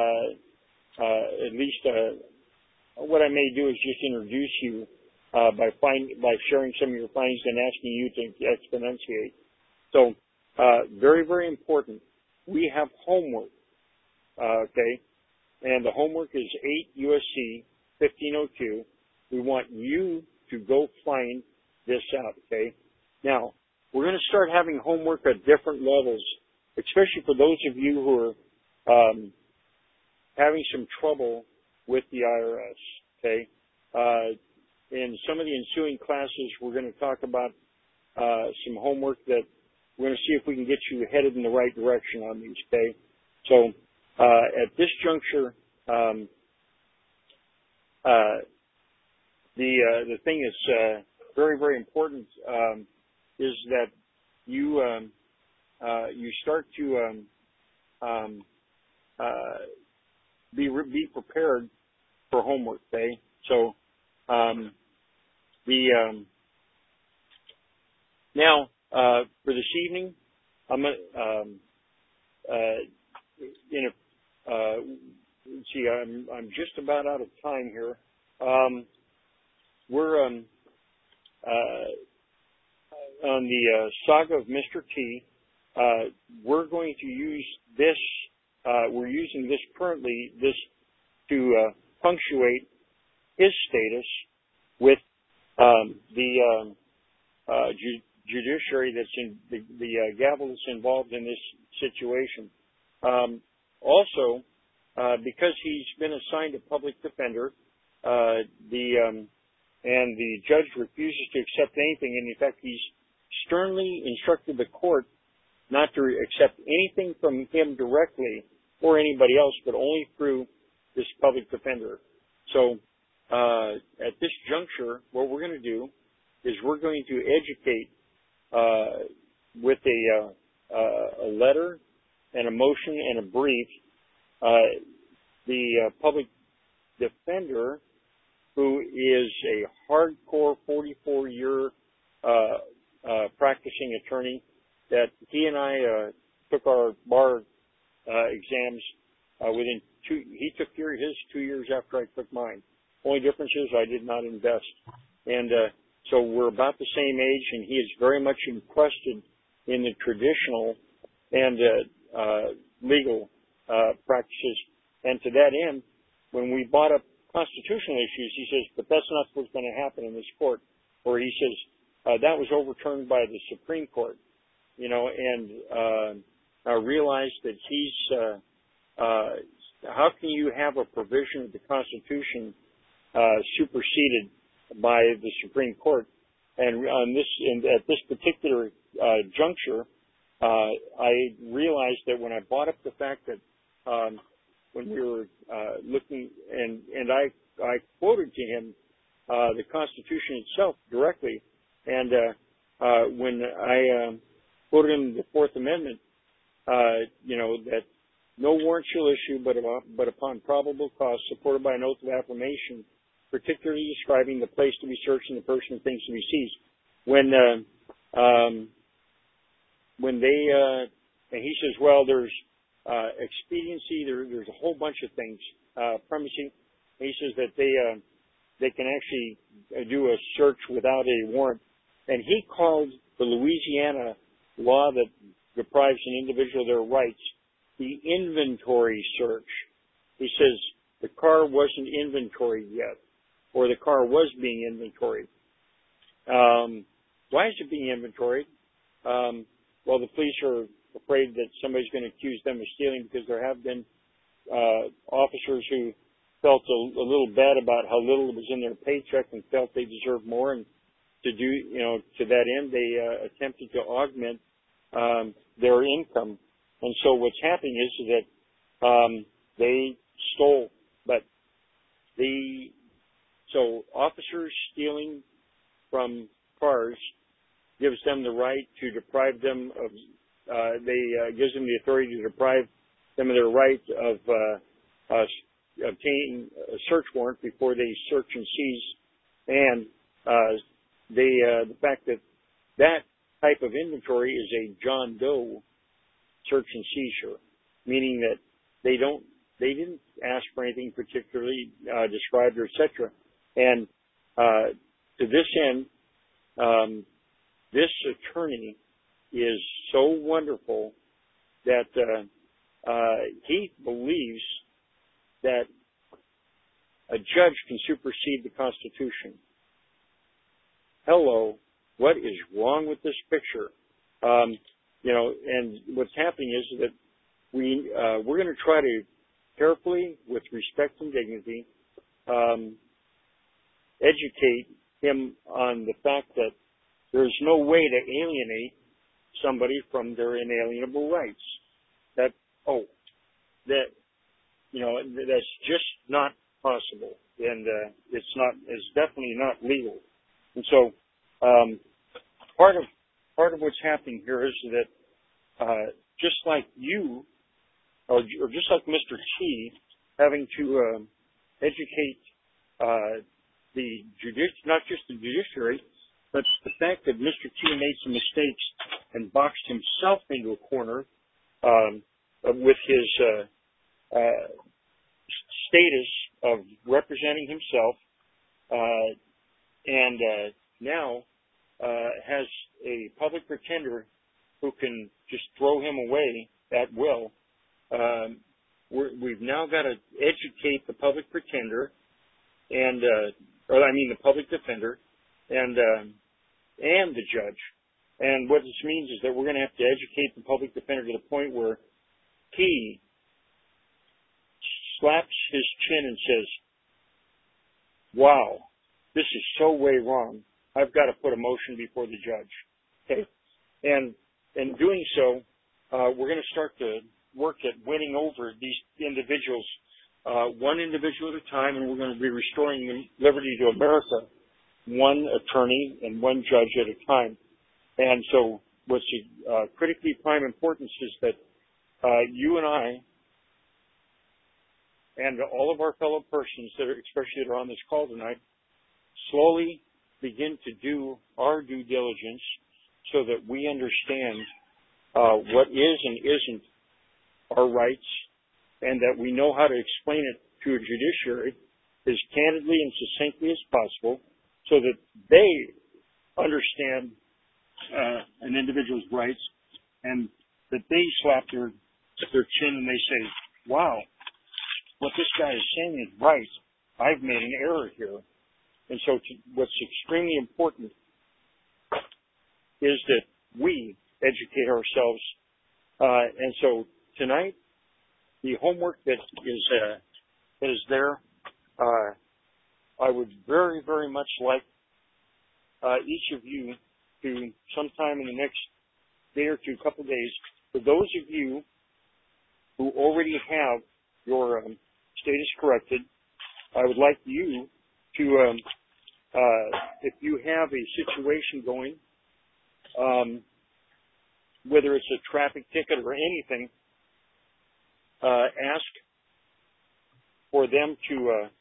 At least what I may do is just introduce you by sharing some of your findings and asking you to exponentiate. So very, very important. We have homework, okay? And the homework is 8 USC 1502. We want you to go find this out, okay? Now, we're going to start having homework at different levels, especially for those of you who are having some trouble with the IRS, okay? In some of the ensuing classes, we're going to talk about some homework that we're going to see if we can get you headed in the right direction on these, okay? So at this juncture, the thing is very, very important is that you you start to be prepared for homework, okay? So now for this evening, I'm I'm just about out of time here. We're on the saga of Mr. T. We're going to use this. We're using this currently to punctuate his status with the judiciary that's in the gavel that's involved in this situation. Also, because he's been assigned a public defender, and the judge refuses to accept anything, and in fact, he's sternly instructed the court not to accept anything from him directly or anybody else, but only through this public defender. So at this juncture, what we're going to do is we're going to educate with a letter and a motion and a brief the public defender, who is a hardcore 44-year practicing attorney, that he and I took our bar exams within he took his 2 years after I took mine. Only difference is I did not invest. And so we're about the same age, and he is very much encrusted in the traditional and legal practices. And to that end, when we brought up constitutional issues, he says, but that's not what's going to happen in this court. Or he says, that was overturned by the Supreme Court. You know, and I realized that he's, how can you have a provision of the Constitution superseded by the Supreme Court? And on this, at this particular juncture, I realized that when I brought up the fact that when we were looking, and I quoted to him the Constitution itself directly, and when I quoted him the Fourth Amendment, you know, that no warrant shall issue but upon probable cause, supported by an oath of affirmation, particularly describing the place to be searched and the person and things to be seized. When they and he says, well, there's expediency, there's a whole bunch of things premising. He says that they can actually do a search without a warrant, and he called the Louisiana law that deprives an individual of their rights the inventory search. He says the car wasn't inventoried yet, or the car was being inventoried. Why is it being inventoried? Well, the police are afraid that somebody's going to accuse them of stealing, because there have been officers who felt a little bad about how little was in their paycheck and felt they deserved more, and to do, you know, to that end, they attempted to augment their income. And so what's happening is that they stole, but so officers stealing from cars gives them the right to deprive them of, gives them the authority to deprive them of their right of obtaining a search warrant before they search and seize, and the fact that that type of inventory is a John Doe search and seizure, meaning that they didn't ask for anything particularly described or etc. And to this end, this attorney is so wonderful that he believes that a judge can supersede the Constitution. Hello, what is wrong with this picture? And what's happening is that we're going to try to carefully, with respect and dignity, educate him on the fact that there's no way to alienate somebody from their inalienable rights. That's just not possible, and it's definitely not legal. And so, part of what's happening here is that just like you, or just like Mr. T, having to educate not just the judiciary, but the fact that Mr. T made some mistakes and boxed himself into a corner with his status of representing himself, and now has a public pretender who can just throw him away at will. We've now got to educate the public pretender, and the public defender, and the judge. And what this means is that we're going to have to educate the public defender to the point where he slaps his chin and says, "Wow, this is so way wrong. I've got to put a motion before the judge." Okay, and in doing so, we're going to start to work at winning over these individuals, one individual at a time, and we're going to be restoring liberty to America, one attorney and one judge at a time. And so, what's critically prime importance is that you and I, and all of our fellow persons especially that are on this call tonight, slowly begin to do our due diligence so that we understand what is and isn't our rights, and that we know how to explain it to a judiciary as candidly and succinctly as possible so that they understand an individual's rights, and that they slap their chin and they say, "Wow, what this guy is saying is right. I've made an error here." And so what's extremely important is that we educate ourselves. And so tonight, the homework that is there, I would very, very much like each of you to, sometime in the next day or two, couple of days, for those of you who already have your status corrected, I would like you to, if you have a situation going, whether it's a traffic ticket or anything, ask for them to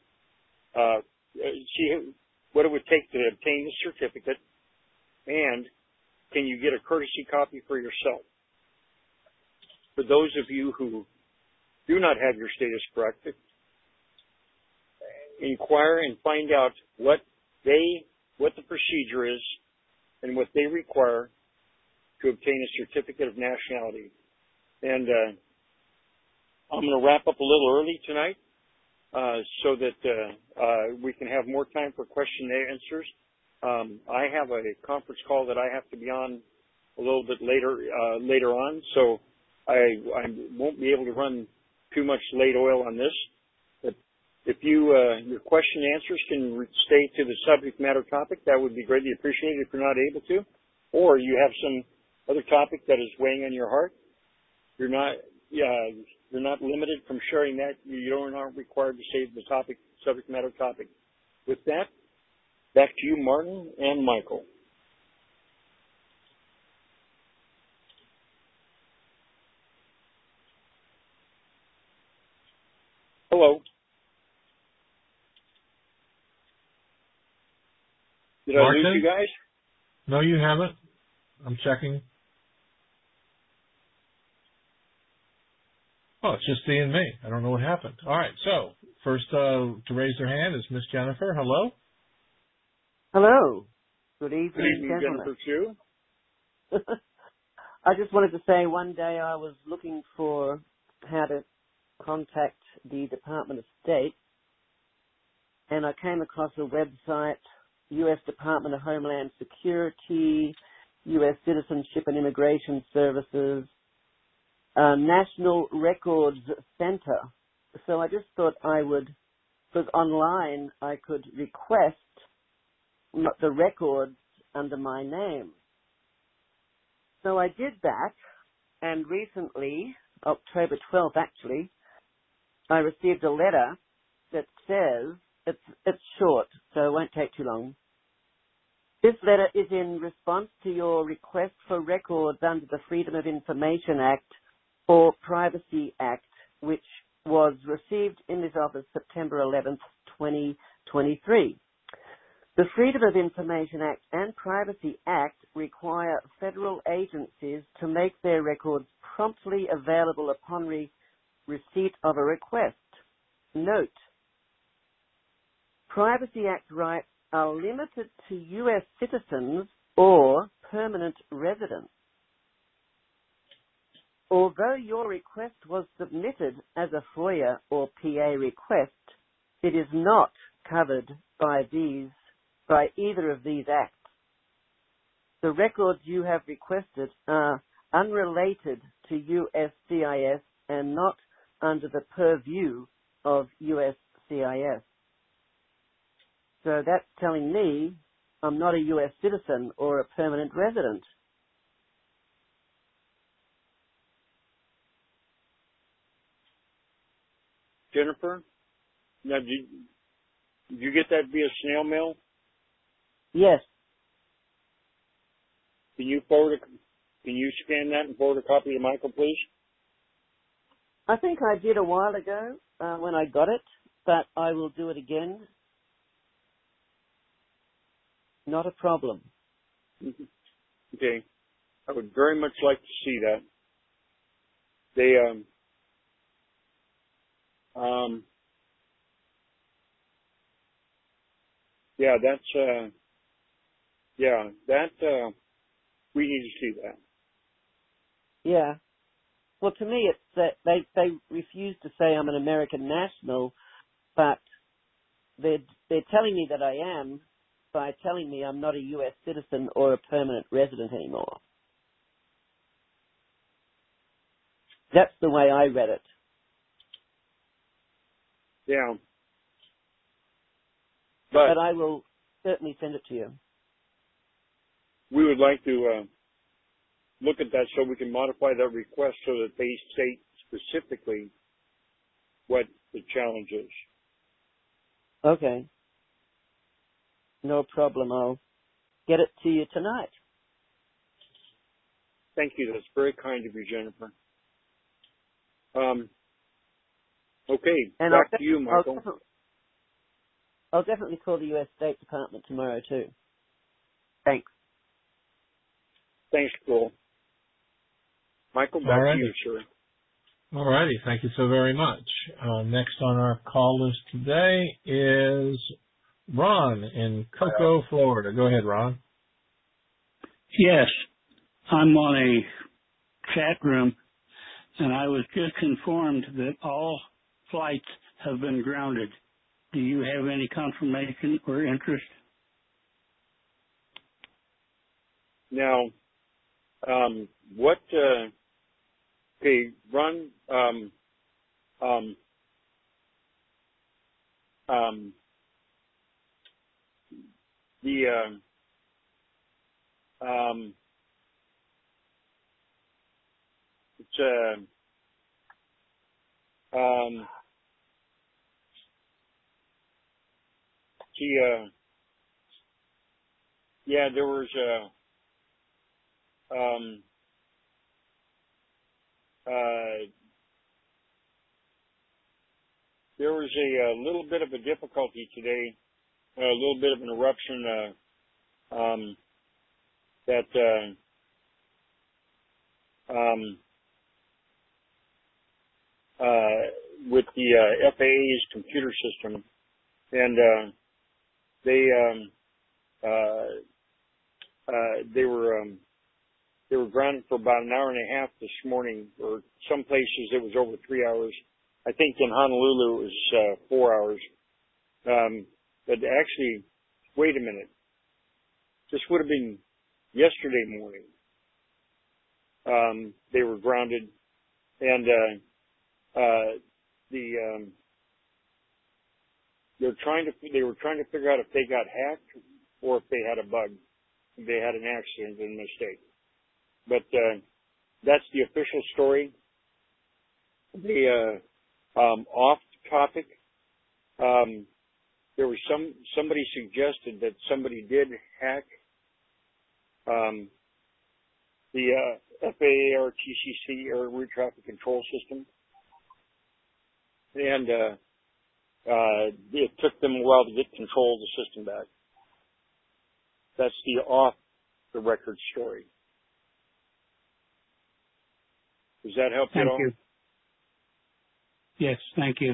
see what it would take to obtain the certificate, and can you get a courtesy copy for yourself? For those of you who do not have your status corrected, inquire and find out what the procedure is and what they require to obtain a certificate of nationality. And I'm going to wrap up a little early tonight so that we can have more time for question and answers. I have a conference call that I have to be on a little bit later on, so I won't be able to run too much late oil on this. But if your question and answers can stay to the subject matter topic, that would be greatly appreciated if you're not able to. Or you have some other topic that is weighing on your heart, you're not limited from sharing that. You aren't required to say the subject matter topic. With that, back to you, Martin and Michael. Hello. Did Martin? I lose you guys? No, you haven't. I'm checking. Oh, it's just Dee and me. I don't know what happened. All right. So first to raise their hand is Miss Jennifer. Hello. Hello. Good evening, Good evening, gentlemen. Jennifer Chu. I just wanted to say one day I was looking for how to contact the Department of State, and I came across a website, U.S. Department of Homeland Security, U.S. Citizenship and Immigration Services, National Records Center. So I just thought I would, because online I could request the records under my name. So I did that, and recently, October 12th actually, I received a letter that says, it's short, so it won't take too long. This letter is in response to your request for records under the Freedom of Information Act or Privacy Act, which was received in this office September 11th, 2023. The Freedom of Information Act and Privacy Act require federal agencies to make their records promptly available upon receipt of a request. Note, Privacy Act rights are limited to U.S. citizens or permanent residents. Although your request was submitted as a FOIA or PA request, it is not covered by either of these acts. The records you have requested are unrelated to USCIS and not under the purview of USCIS. So that's telling me I'm not a U.S. citizen or a permanent resident. Jennifer, now did you get that via snail mail? Yes. Can you scan that and forward a copy to Michael, please? I think I did a while ago when I got it, but I will do it again. Not a problem. Okay. I would very much like to see that. They, we need to see that. Yeah. Well, to me, it's that they refuse to say I'm an American national, but they're telling me that I am by telling me I'm not a U.S. citizen or a permanent resident anymore. That's the way I read it. Yeah. But I will certainly send it to you. We would like to look at that so we can modify that request so that they state specifically what the challenge is. Okay. No problem. I'll get it to you tonight. Thank you. That's very kind of you, Jennifer. Okay, and back to you, Michael. I'll definitely call the U.S. State Department tomorrow, too. Thanks. Thanks, Cole. Michael, back to you, sir. All righty. Thank you so very much. Next on our call list today is Ron in Cocoa, Florida. Go ahead, Ron. Yes. I'm on a chat room, and I was just informed that all flights have been grounded. Do you have any confirmation or interest? Now, okay, Ron, there was was a little bit of a difficulty today, a little bit of an eruption with the FAA's computer system, and they were grounded for about an hour and a half this morning, or some places it was over 3 hours. I think in Honolulu it was 4 hours. But actually, wait a minute. This would have been yesterday morning. They were grounded, and they were trying to figure out if they got hacked or if they had a bug, if they had an accident and mistake. But that's the official story. Off topic, there was somebody suggested that somebody did hack the FAA RTCC Air Route Traffic Control System, and it took them a while to get control of the system back. That's the off-the-record story. Does that help you at all? Thank you. Yes, thank you.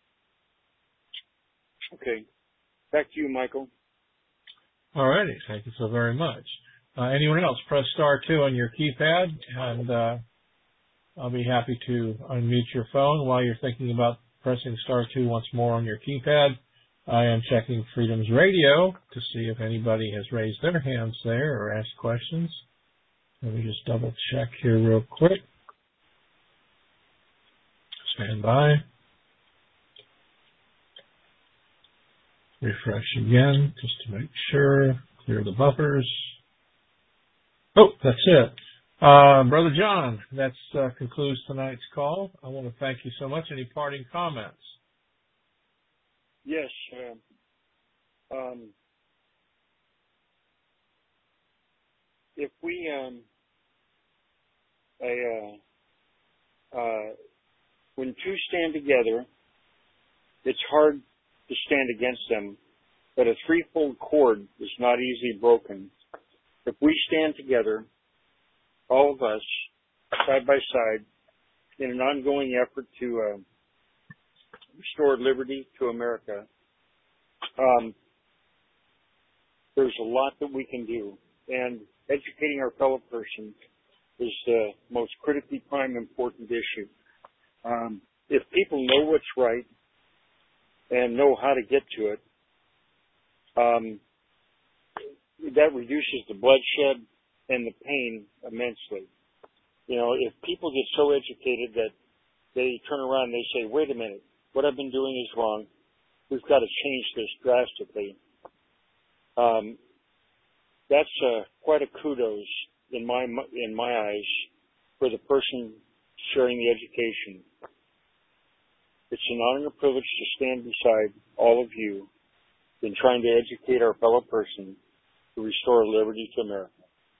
Okay. Back to you, Michael. All righty. Thank you so very much. Anyone else? Press star 2 on your keypad, and I'll be happy to unmute your phone while you're thinking about pressing star 2 once more on your keypad. I am checking Freedom's radio to see if anybody has raised their hands there or asked questions. Let me just double check here real quick. Stand by. Refresh again just to make sure. Clear the buffers. Oh, that's it. Brother John, that concludes tonight's call. I want to thank you so much. Any parting comments? Yes. If we when two stand together, it's hard to stand against them, but a threefold cord is not easily broken. If we stand together, all of us, side by side, in an ongoing effort to restore liberty to America, there's a lot that we can do. And educating our fellow person is the most critically prime important issue. If people know what's right and know how to get to it, that reduces the bloodshed and the pain immensely. You know, if people get so educated that they turn around and they say, wait a minute, what I've been doing is wrong. We've got to change this drastically. That's quite a kudos in my eyes for the person sharing the education. It's an honor and a privilege to stand beside all of you in trying to educate our fellow person to restore liberty to America.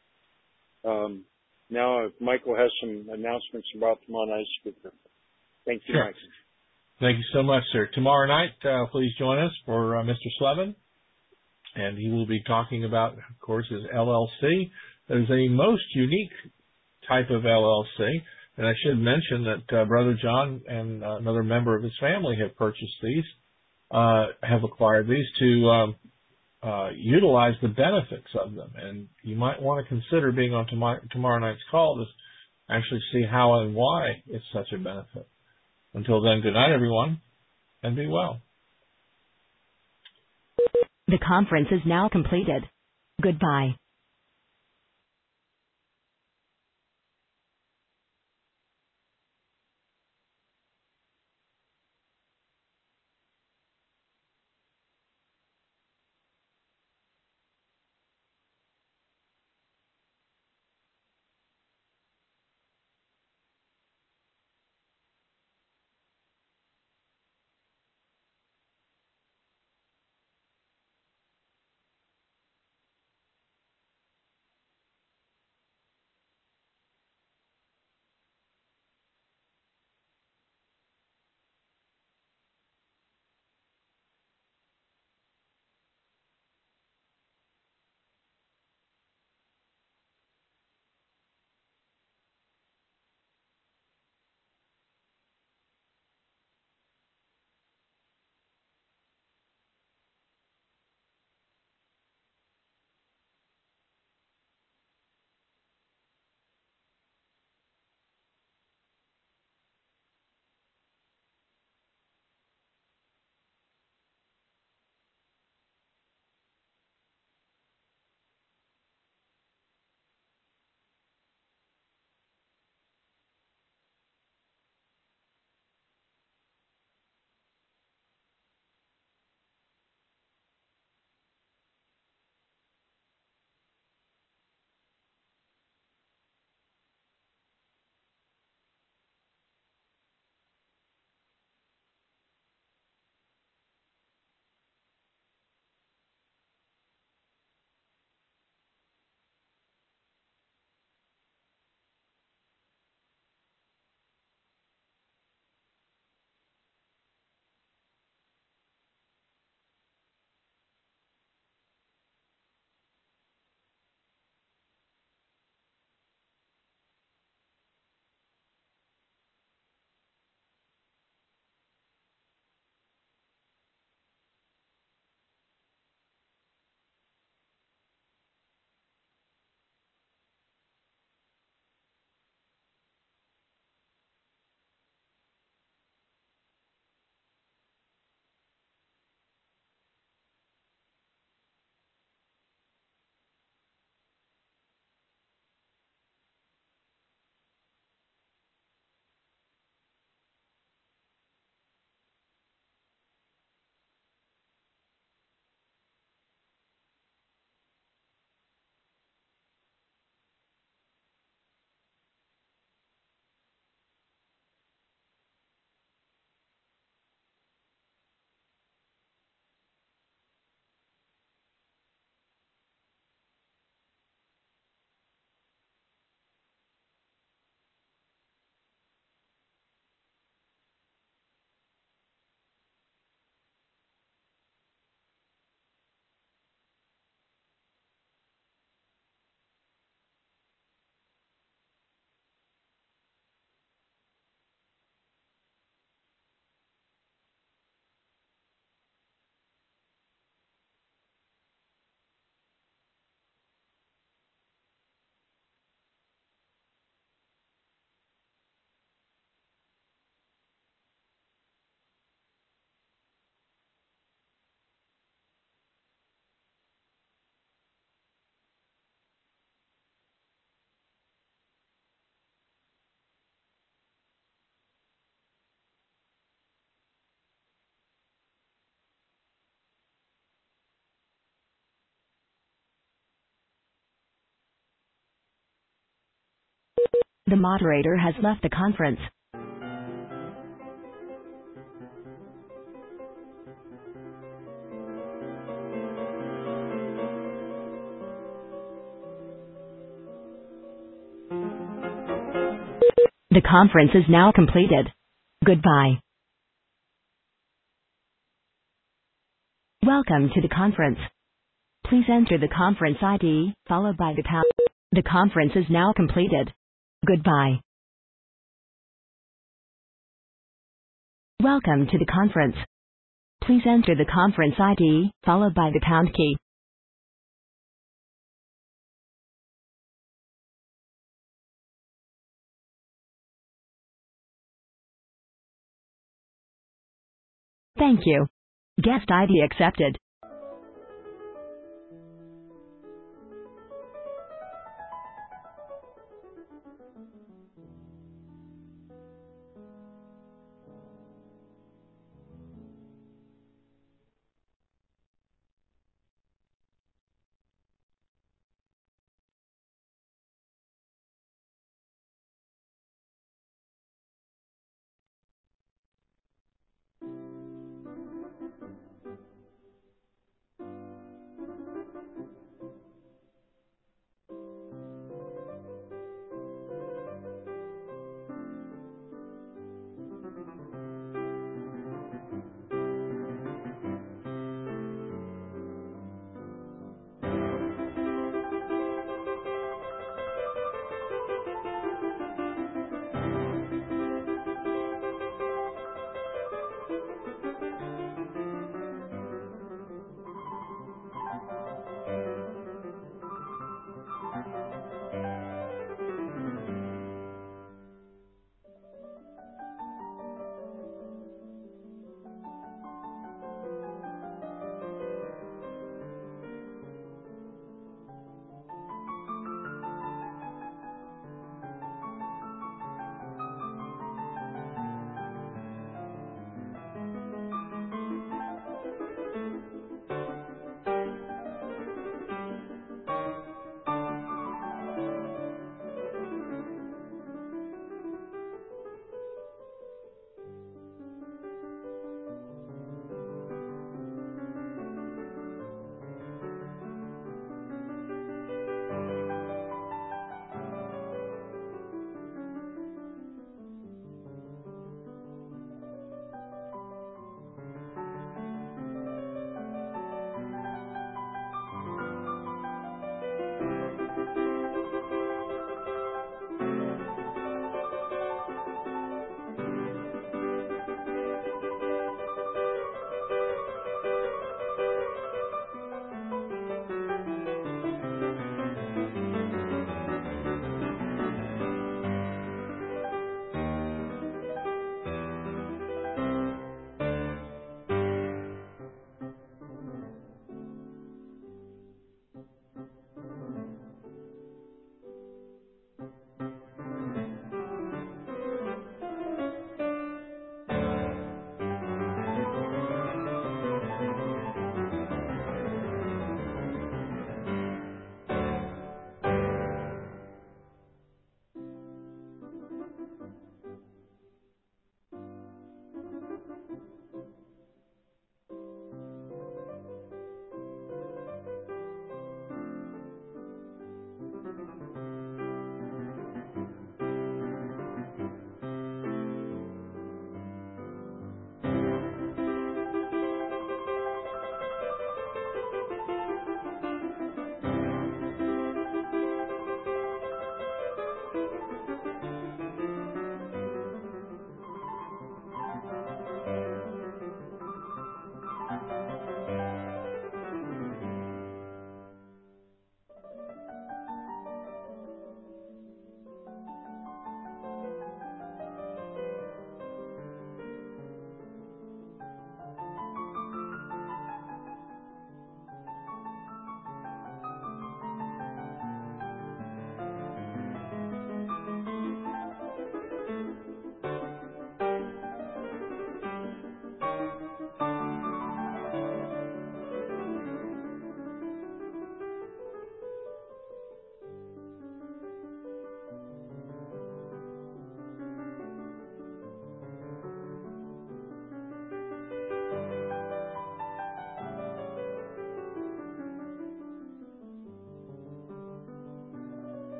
Now, if Michael has some announcements about tomorrow night's speaker. Thank you, Sure. Michael. Thank you so much, sir. Tomorrow night, please join us for Mr. Slevin, and he will be talking about, of course, his LLC. There's a most unique type of LLC, and I should mention that Brother John and another member of his family have purchased these, have acquired these to utilize the benefits of them. And you might want to consider being on tomorrow night's call to actually see how and why it's such a benefit. Until then, good night, everyone, and be well. The conference is now completed. Goodbye. The moderator has left the conference. The conference is now completed. Goodbye. Welcome to the conference. Please enter the conference ID, followed by the pound. The conference is now completed. Goodbye. Welcome to the conference. Please enter the conference ID, followed by the pound key. Thank you. Guest ID accepted.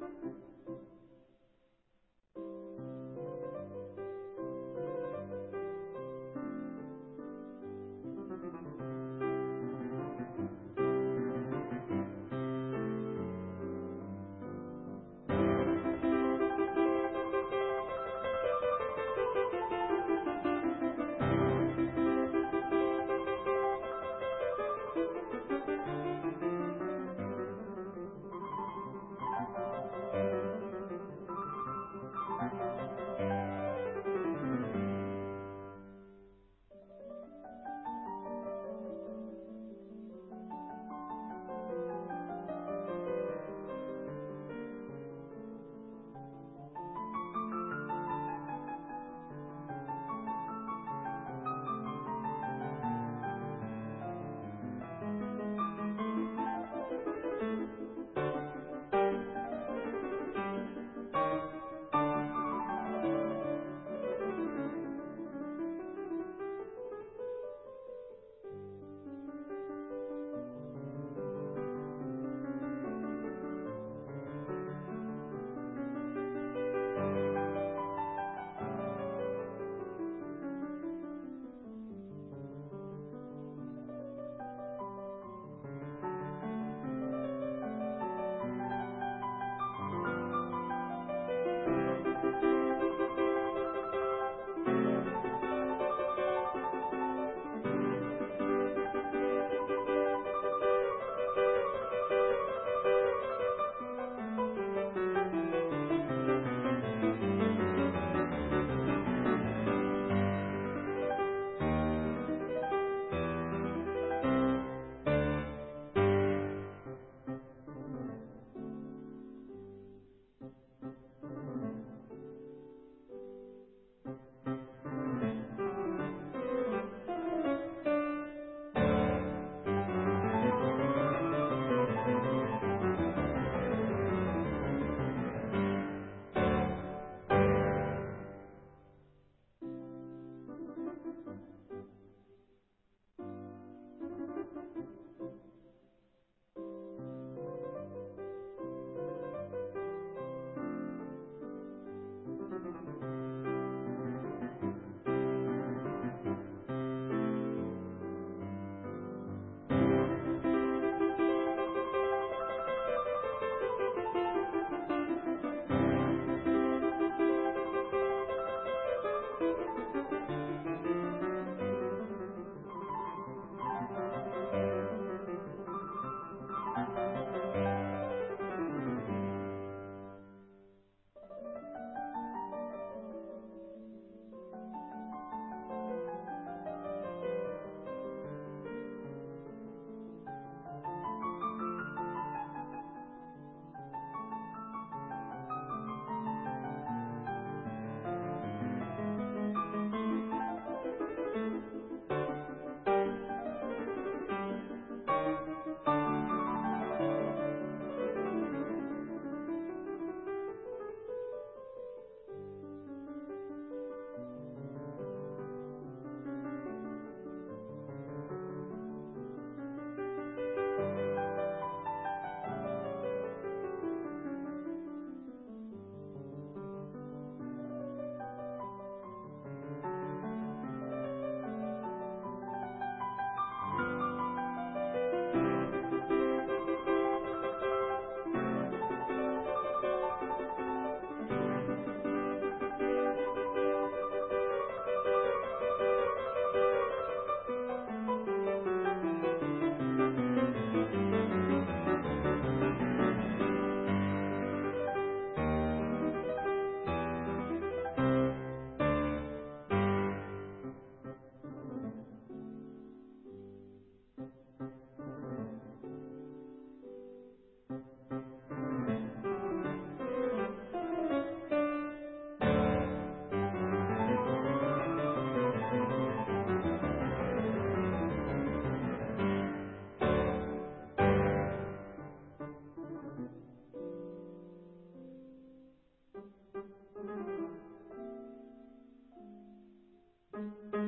Thank you.